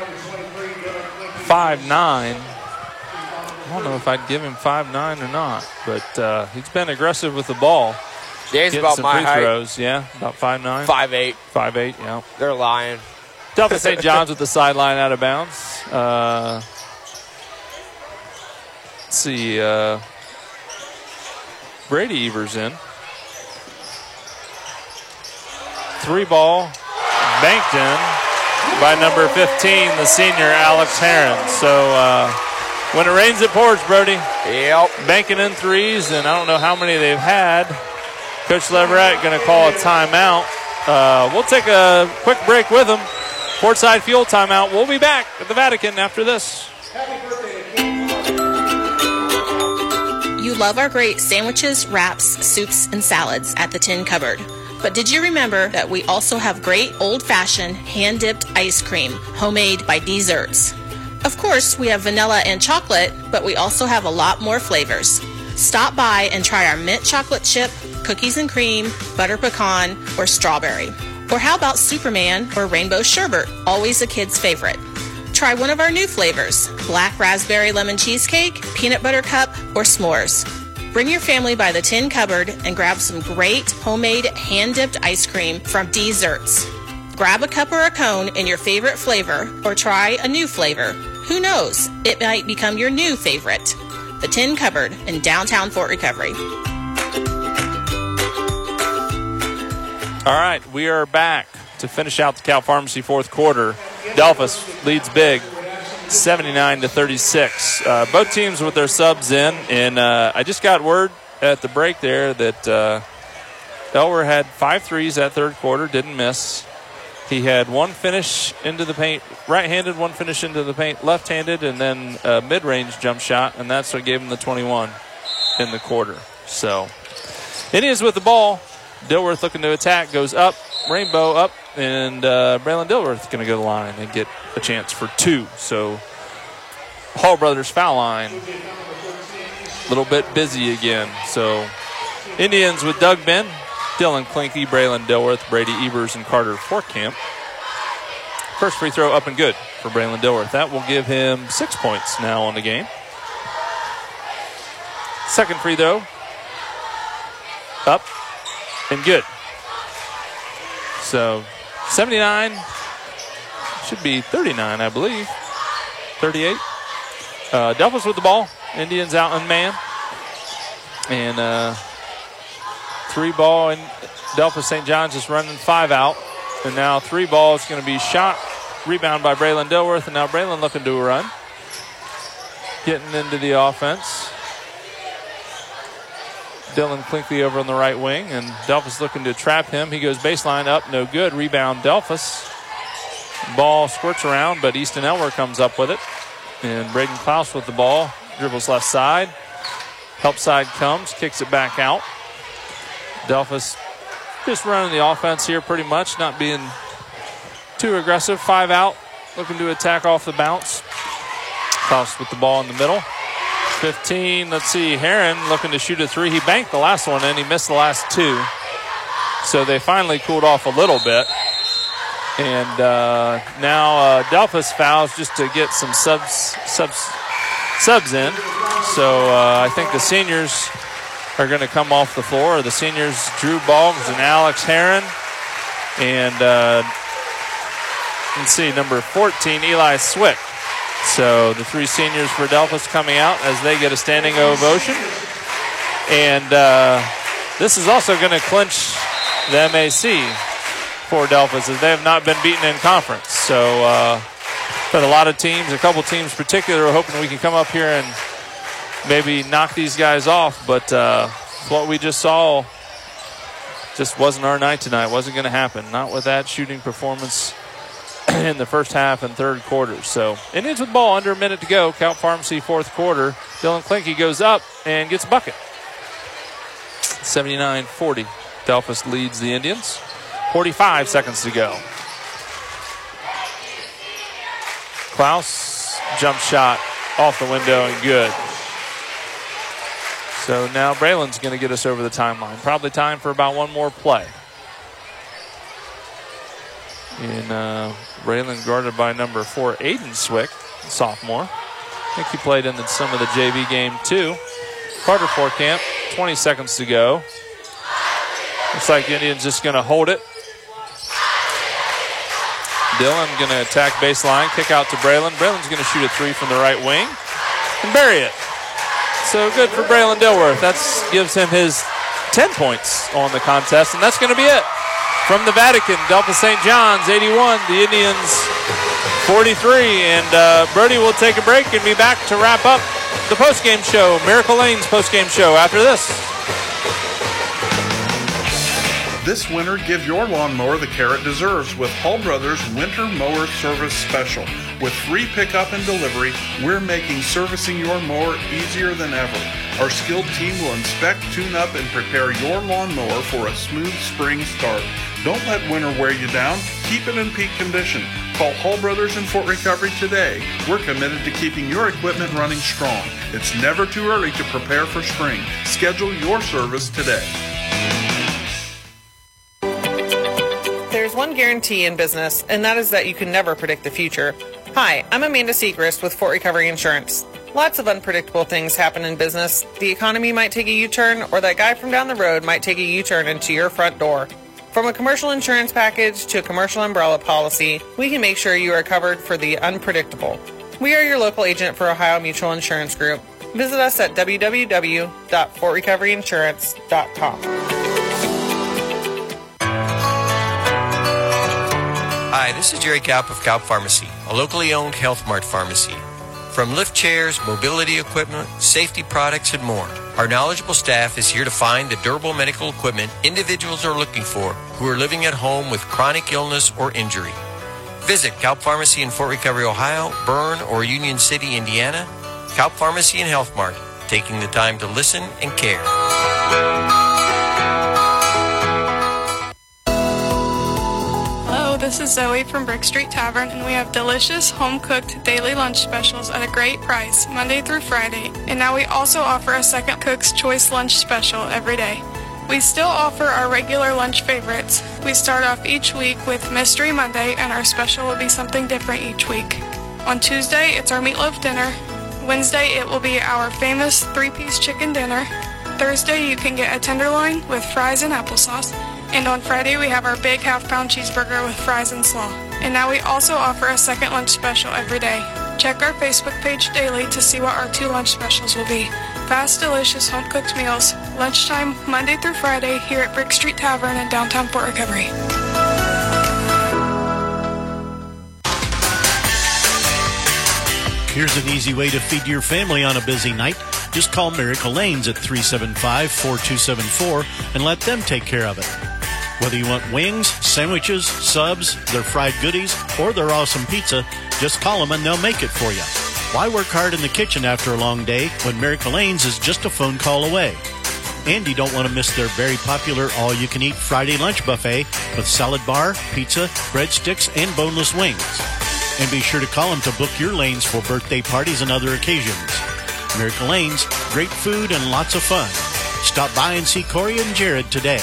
five nine. I don't know if I'd give him five nine or not, but uh, he's been aggressive with the ball. Yeah, he's Getting about some my free height. throws. Yeah, about five nine. five eight. five eight, yeah. They're lying. Delta Saint John's with the sideline out of bounds. Uh, let's see. Uh, Brady Evers in. Three ball. Banked in by number fifteen, the senior Alex Herron. So uh, when it rains, it pours, Brody. Yep. Banking in threes, and I don't know how many they've had. Coach Leverett going to call a timeout. Uh, we'll take a quick break with them. Portside Fuel timeout. We'll be back at the Vatican after this. You love our great sandwiches, wraps, soups, and salads at the Tin Cupboard. But did you remember that we also have great old-fashioned hand-dipped ice cream, homemade by Desserts? Of course, we have vanilla and chocolate, but we also have a lot more flavors. Stop by and try our mint chocolate chip, cookies and cream, butter pecan, or strawberry. Or how about Superman or rainbow sherbet, always a kid's favorite. Try one of our new flavors, black raspberry lemon cheesecake, peanut butter cup, or s'mores. Bring your family by the Tin Cupboard and grab some great homemade hand-dipped ice cream from Desserts. Grab a cup or a cone in your favorite flavor or try a new flavor. Who knows? It might become your new favorite. The Tin Cupboard in downtown Fort Recovery. All right, we are back to finish out the Cal Pharmacy fourth quarter. Delphus leads big, seventy-nine to thirty-six. Uh, both teams with their subs in, and uh, I just got word at the break there that uh, Elwer had five threes that third quarter, didn't miss. He had one finish into the paint, right-handed, one finish into the paint, left-handed, and then a mid-range jump shot, and that's what gave him the twenty-one in the quarter. So, Indians with the ball. Dilworth looking to attack, goes up, Rainbow up, and uh, Braylon Dilworth going to go to the line and get a chance for two. So, Hall Brothers foul line, a little bit busy again. So, Indians with Doug Ben, Dylan Klinke, Braylon Dilworth, Brady Evers, and Carter Forkamp. First free throw up and good for Braylon Dilworth. That will give him six points now on the game. Second free throw, up and good. So, seventy-nine, should be thirty-nine, I believe. thirty-eight. Uh, Delphus with the ball. Indians out in man. And uh, three ball, and Delphus Saint John's just running five out. And now three ball is going to be shot. Rebound by Braylon Dilworth. And now Braylon looking to a run. Getting into the offense. Dylan Klinke over on the right wing, and Delphus looking to trap him. He goes baseline up, no good. Rebound Delphus. Ball squirts around, but Easton Elwer comes up with it. And Braden Klaus with the ball. Dribbles left side. Help side comes, kicks it back out. Delphus just running the offense here pretty much, not being too aggressive. Five out, looking to attack off the bounce. Klaus with the ball in the middle. fifteen, let's see, Heron looking to shoot a three. He banked the last one and he missed the last two. So they finally cooled off a little bit. And uh, now uh, Delphus fouls just to get some subs subs, subs in. So uh, I think the seniors are going to come off the floor. The seniors, Drew Boggs and Alex Heron. And uh, let's see, number fourteen, Eli Swick. So the three seniors for Delphus coming out as they get a standing ovation. And uh, this is also going to clinch the M A C for Delphus as they have not been beaten in conference. So uh, but a lot of teams, a couple teams in particular, are hoping we can come up here and maybe knock these guys off. But uh, what we just saw just wasn't our night tonight. Wasn't going to happen. Not with that shooting performance in the first half and third quarter. So Indians with the ball, under a minute to go. Calp Pharmacy fourth quarter. Dylan Klinke goes up and gets a bucket. seventy-nine forty. Delphus leads the Indians. forty-five seconds to go. Klaus, jump shot off the window and good. So now Braylon's going to get us over the timeline. Probably time for about one more play. And uh, Braylon guarded by number four, Aiden Swick, sophomore. I think he played in the, some of the J V game too. Carter Forkamp, twenty seconds to go. Looks like the Indians just going to hold it. Dylan going to attack baseline, kick out to Braylon. Braylon's going to shoot a three from the right wing and bury it. So good for Braylon Dilworth. That gives him his ten points on the contest, and that's going to be it. From the Vatican, Delphos Saint John's eighty-one, the Indians forty-three. And uh, Brody will take a break and be back to wrap up the postgame show, Miracle Lane's postgame show, after this. This winter, give your lawnmower the care it deserves with Hall Brothers Winter Mower Service Special. With free pickup and delivery, we're making servicing your mower easier than ever. Our skilled team will inspect, tune up, and prepare your lawnmower for a smooth spring start. Don't let winter wear you down. Keep it in peak condition. Call Hall Brothers in Fort Recovery today. We're committed to keeping your equipment running strong. It's never too early to prepare for spring. Schedule your service today. There's one guarantee in business, and that is that you can never predict the future. Hi, I'm Amanda Segrist with Fort Recovery Insurance. Lots of unpredictable things happen in business. The economy might take a U-turn, or that guy from down the road might take a U-turn into your front door. From a commercial insurance package to a commercial umbrella policy, we can make sure you are covered for the unpredictable. We are your local agent for Ohio Mutual Insurance Group. Visit us at w w w dot fort recovery insurance dot com. Hi, this is Jerry Kaup of Kaup Pharmacy, a locally owned Health Mart pharmacy. From lift chairs, mobility equipment, safety products, and more, our knowledgeable staff is here to find the durable medical equipment individuals are looking for who are living at home with chronic illness or injury. Visit Kaup Pharmacy in Fort Recovery, Ohio, Bern, or Union City, Indiana. Kaup Pharmacy and Health Mart, taking the time to listen and care. This is Zoe from Brick Street Tavern, and we have delicious home-cooked daily lunch specials at a great price, Monday through Friday. And now we also offer a second Cook's Choice lunch special every day. We still offer our regular lunch favorites. We start off each week with Mystery Monday, and our special will be something different each week. On Tuesday, it's our meatloaf dinner. Wednesday, it will be our famous three-piece chicken dinner. Thursday, you can get a tenderloin with fries and applesauce. And on Friday, we have our big half-pound cheeseburger with fries and slaw. And now we also offer a second lunch special every day. Check our Facebook page daily to see what our two lunch specials will be. Fast, delicious, home-cooked meals. Lunchtime, Monday through Friday, here at Brick Street Tavern in downtown Fort Recovery. Here's an easy way to feed your family on a busy night. Just call Miracle Lanes at three seven five, four two seven four and let them take care of it. Whether you want wings, sandwiches, subs, their fried goodies, or their awesome pizza, just call them and they'll make it for you. Why work hard in the kitchen after a long day when Miracle Lanes is just a phone call away? And you don't want to miss their very popular all-you-can-eat Friday lunch buffet with salad bar, pizza, breadsticks, and boneless wings. And be sure to call them to book your lanes for birthday parties and other occasions. Miracle Lanes, great food and lots of fun. Stop by and see Corey and Jared today.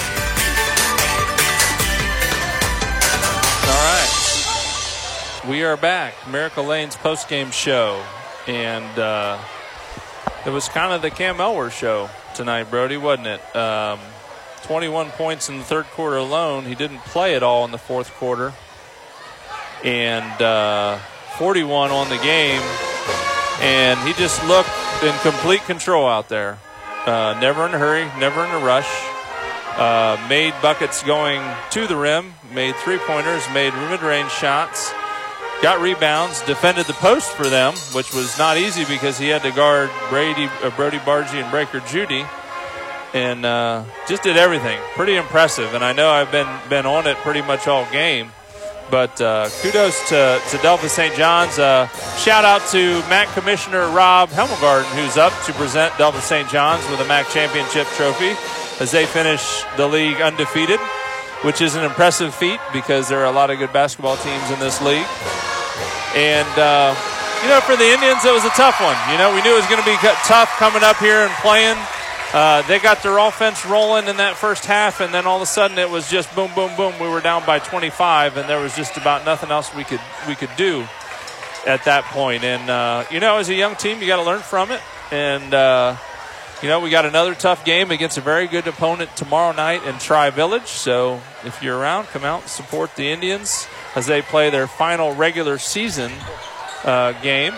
All right. We are back. Miracle Lane's post-game show. And uh, it was kind of the Cam Elwer show tonight, Brody, wasn't it? Um, twenty-one points in the third quarter alone. He didn't play at all in the fourth quarter. And uh, forty-one on the game. And he just looked in complete control out there. Uh, never in a hurry, never in a rush. Uh, made buckets going to the rim, made three-pointers, made mid-range shots, got rebounds, defended the post for them, which was not easy because he had to guard Brady, uh, Brody Bargy and Breaker Judy, and uh, just did everything. Pretty impressive, and I know I've been, been on it pretty much all game. But uh, kudos to, to Delphos Saint John's. Uh, shout out to M A C Commissioner Rob Helmelgarden, who's up to present Delphos Saint John's with a M A C Championship trophy as they finish the league undefeated, which is an impressive feat because there are a lot of good basketball teams in this league. And, uh, you know, for the Indians, it was a tough one. You know, we knew it was going to be tough coming up here and playing. Uh, they got their offense rolling in that first half, and then all of a sudden it was just boom, boom, boom. We were down by twenty-five, and there was just about nothing else we could we could do at that point. And, uh, you know, as a young team, you got to learn from it. And, uh, you know, we got another tough game against a very good opponent tomorrow night in Tri-Village. So if you're around, come out and support the Indians as they play their final regular season uh, game.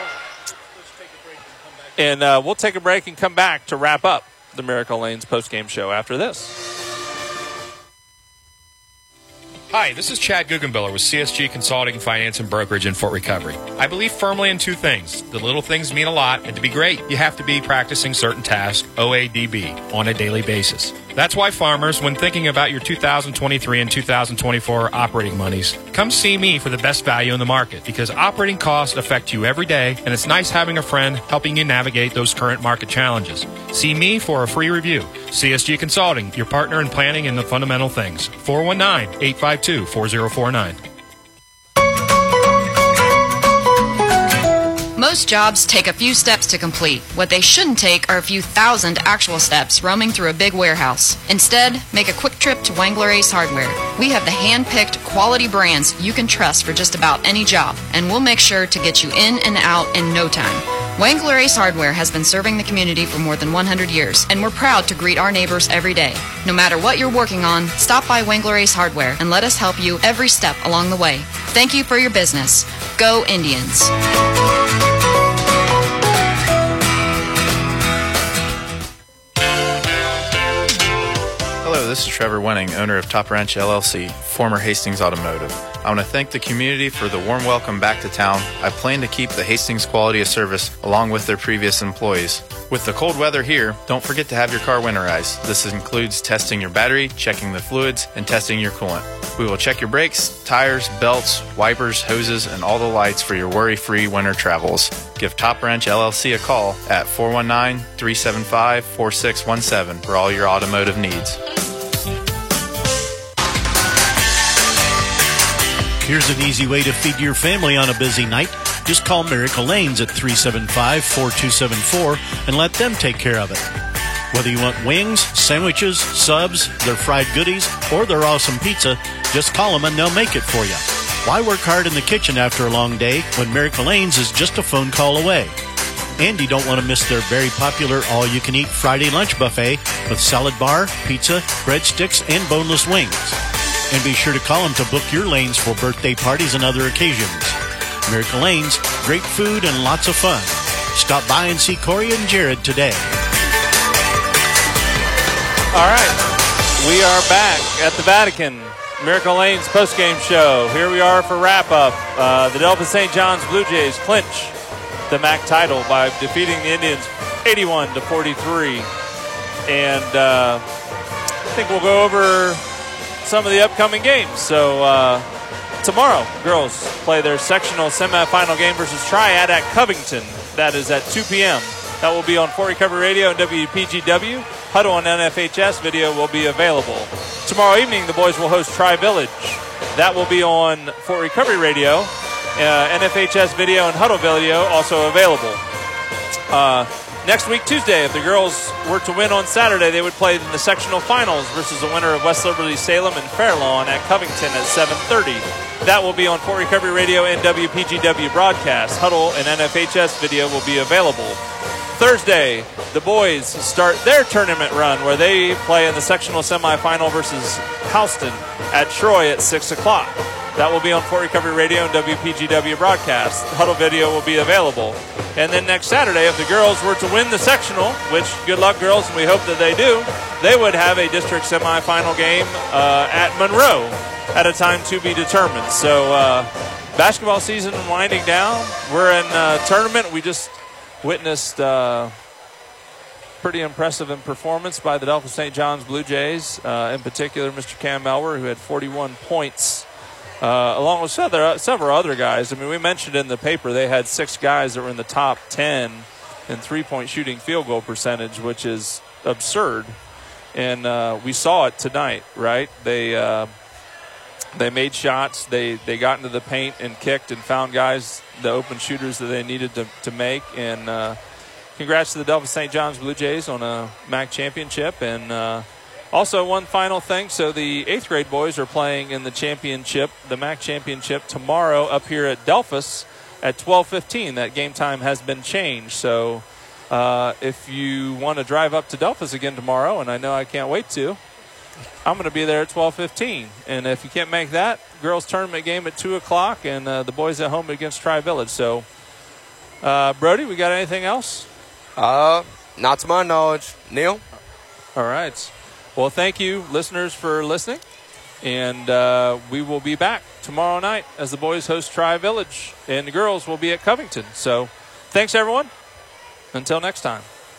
And uh, we'll take a break and come back to wrap up the Miracle Lanes postgame show after this. Hi, this is Chad Guggenbiller with C S G Consulting, Finance, and Brokerage in Fort Recovery. I believe firmly in two things. The little things mean a lot, and to be great, you have to be practicing certain tasks, O A D B, on a daily basis. That's why farmers, when thinking about your two thousand twenty-three and two thousand twenty-four operating monies, come see me for the best value in the market, because operating costs affect you every day, and it's nice having a friend helping you navigate those current market challenges. See me for a free review. C S G Consulting, your partner in planning and the fundamental things. four one nine, eight five two, four zero four nine. Most jobs take a few steps to complete. What they shouldn't take are a few thousand actual steps roaming through a big warehouse. Instead, make a quick trip to Wangler Ace Hardware. We have the hand-picked quality brands you can trust for just about any job, and we'll make sure to get you in and out in no time. Wangler Ace Hardware has been serving the community for more than one hundred years, and we're proud to greet our neighbors every day. No matter what you're working on, stop by Wangler Ace Hardware and let us help you every step along the way. Thank you for your business. Go Indians. Hello, this is Trevor Wenning, owner of Top Ranch L L C, former Hastings Automotive. I want to thank the community for the warm welcome back to town. I plan to keep the Hastings quality of service along with their previous employees. With the cold weather here, don't forget to have your car winterized. This includes testing your battery, checking the fluids, and testing your coolant. We will check your brakes, tires, belts, wipers, hoses, and all the lights for your worry-free winter travels. Give Top Ranch L L C a call at four one nine, three seven five, four six one seven for all your automotive needs. Here's an easy way to feed your family on a busy night. Just call Miracle Lanes at three seven five, four two seven four and let them take care of it. Whether you want wings, sandwiches, subs, their fried goodies, or their awesome pizza, just call them and they'll make it for you. Why work hard in the kitchen after a long day when Miracle Lanes is just a phone call away? And you don't want to miss their very popular all-you-can-eat Friday lunch buffet with salad bar, pizza, breadsticks, and boneless wings. And be sure to call them to book your lanes for birthday parties and other occasions. Miracle Lanes, great food and lots of fun. Stop by and see Corey and Jared today. All right, we are back at the Vatican. Miracle Lane's postgame show. Here we are for wrap-up. Uh, the Delphos Saint John's Blue Jays clinch the M A C title by defeating the Indians eighty-one to forty-three. And uh, I think we'll go over some of the upcoming games. So uh, tomorrow, girls play their sectional semifinal game versus Triad at Covington. That is at two p.m. That will be on Fort Recovery Radio and W P G W. Huddle on N F H S video will be available. Tomorrow evening, the boys will host Tri-Village. That will be on Fort Recovery Radio, uh, N F H S video, and Huddle video also available. Uh, next week, Tuesday, if the girls were to win on Saturday, they would play in the sectional finals versus the winner of West Liberty Salem and Fairlawn at Covington at seven thirty. That will be on Fort Recovery Radio and W P G W broadcast. Huddle and N F H S video will be available. Thursday, the boys start their tournament run where they play in the sectional semifinal versus Houston at Troy at six o'clock. That will be on Fort Recovery Radio and W P G W broadcast. The Huddle video will be available. And then next Saturday, if the girls were to win the sectional, which good luck, girls, and we hope that they do, they would have a district semifinal game uh, at Monroe at a time to be determined. So uh, basketball season winding down. We're in a tournament. We just witnessed uh, pretty impressive in performance by the Delphos Saint John's Blue Jays, uh, in particular Mister Cam Melwer, who had forty-one points, uh, along with several, several other guys. I mean, we mentioned in the paper they had six guys that were in the top ten in three-point shooting field goal percentage, which is absurd. And uh, we saw it tonight, right? They uh, they made shots. They they got into the paint and kicked and found guys, the open shooters that they needed to, to make. And uh, congrats to the Delphos Saint John's Blue Jays on a M A C championship. And uh, also one final thing. So the eighth grade boys are playing in the championship, the M A C championship, tomorrow up here at Delphos at twelve fifteen. That game time has been changed. So uh, if you want to drive up to Delphos again tomorrow, and I know I can't wait to, I'm going to be there at twelve fifteen. And if you can't make that, girls tournament game at two o'clock, and uh, the boys at home against Tri-Village. So, uh, Brody, we got anything else? Uh, not to my knowledge. Neil? All right. Well, thank you, listeners, for listening. And uh, we will be back tomorrow night as the boys host Tri-Village, and the girls will be at Covington. So, thanks, everyone. Until next time.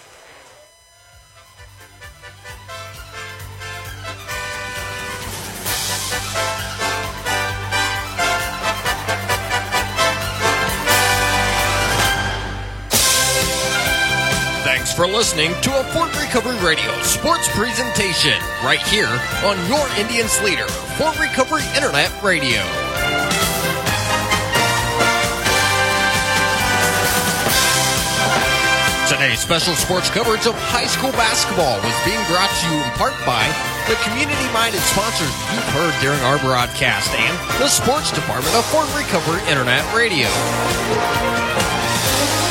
Thanks for listening to a Fort Recovery Radio sports presentation right here on your Indians leader, Fort Recovery Internet Radio. Today's special sports coverage of high school basketball was being brought to you in part by the community-minded sponsors you've heard during our broadcast and the sports department of Fort Recovery Internet Radio.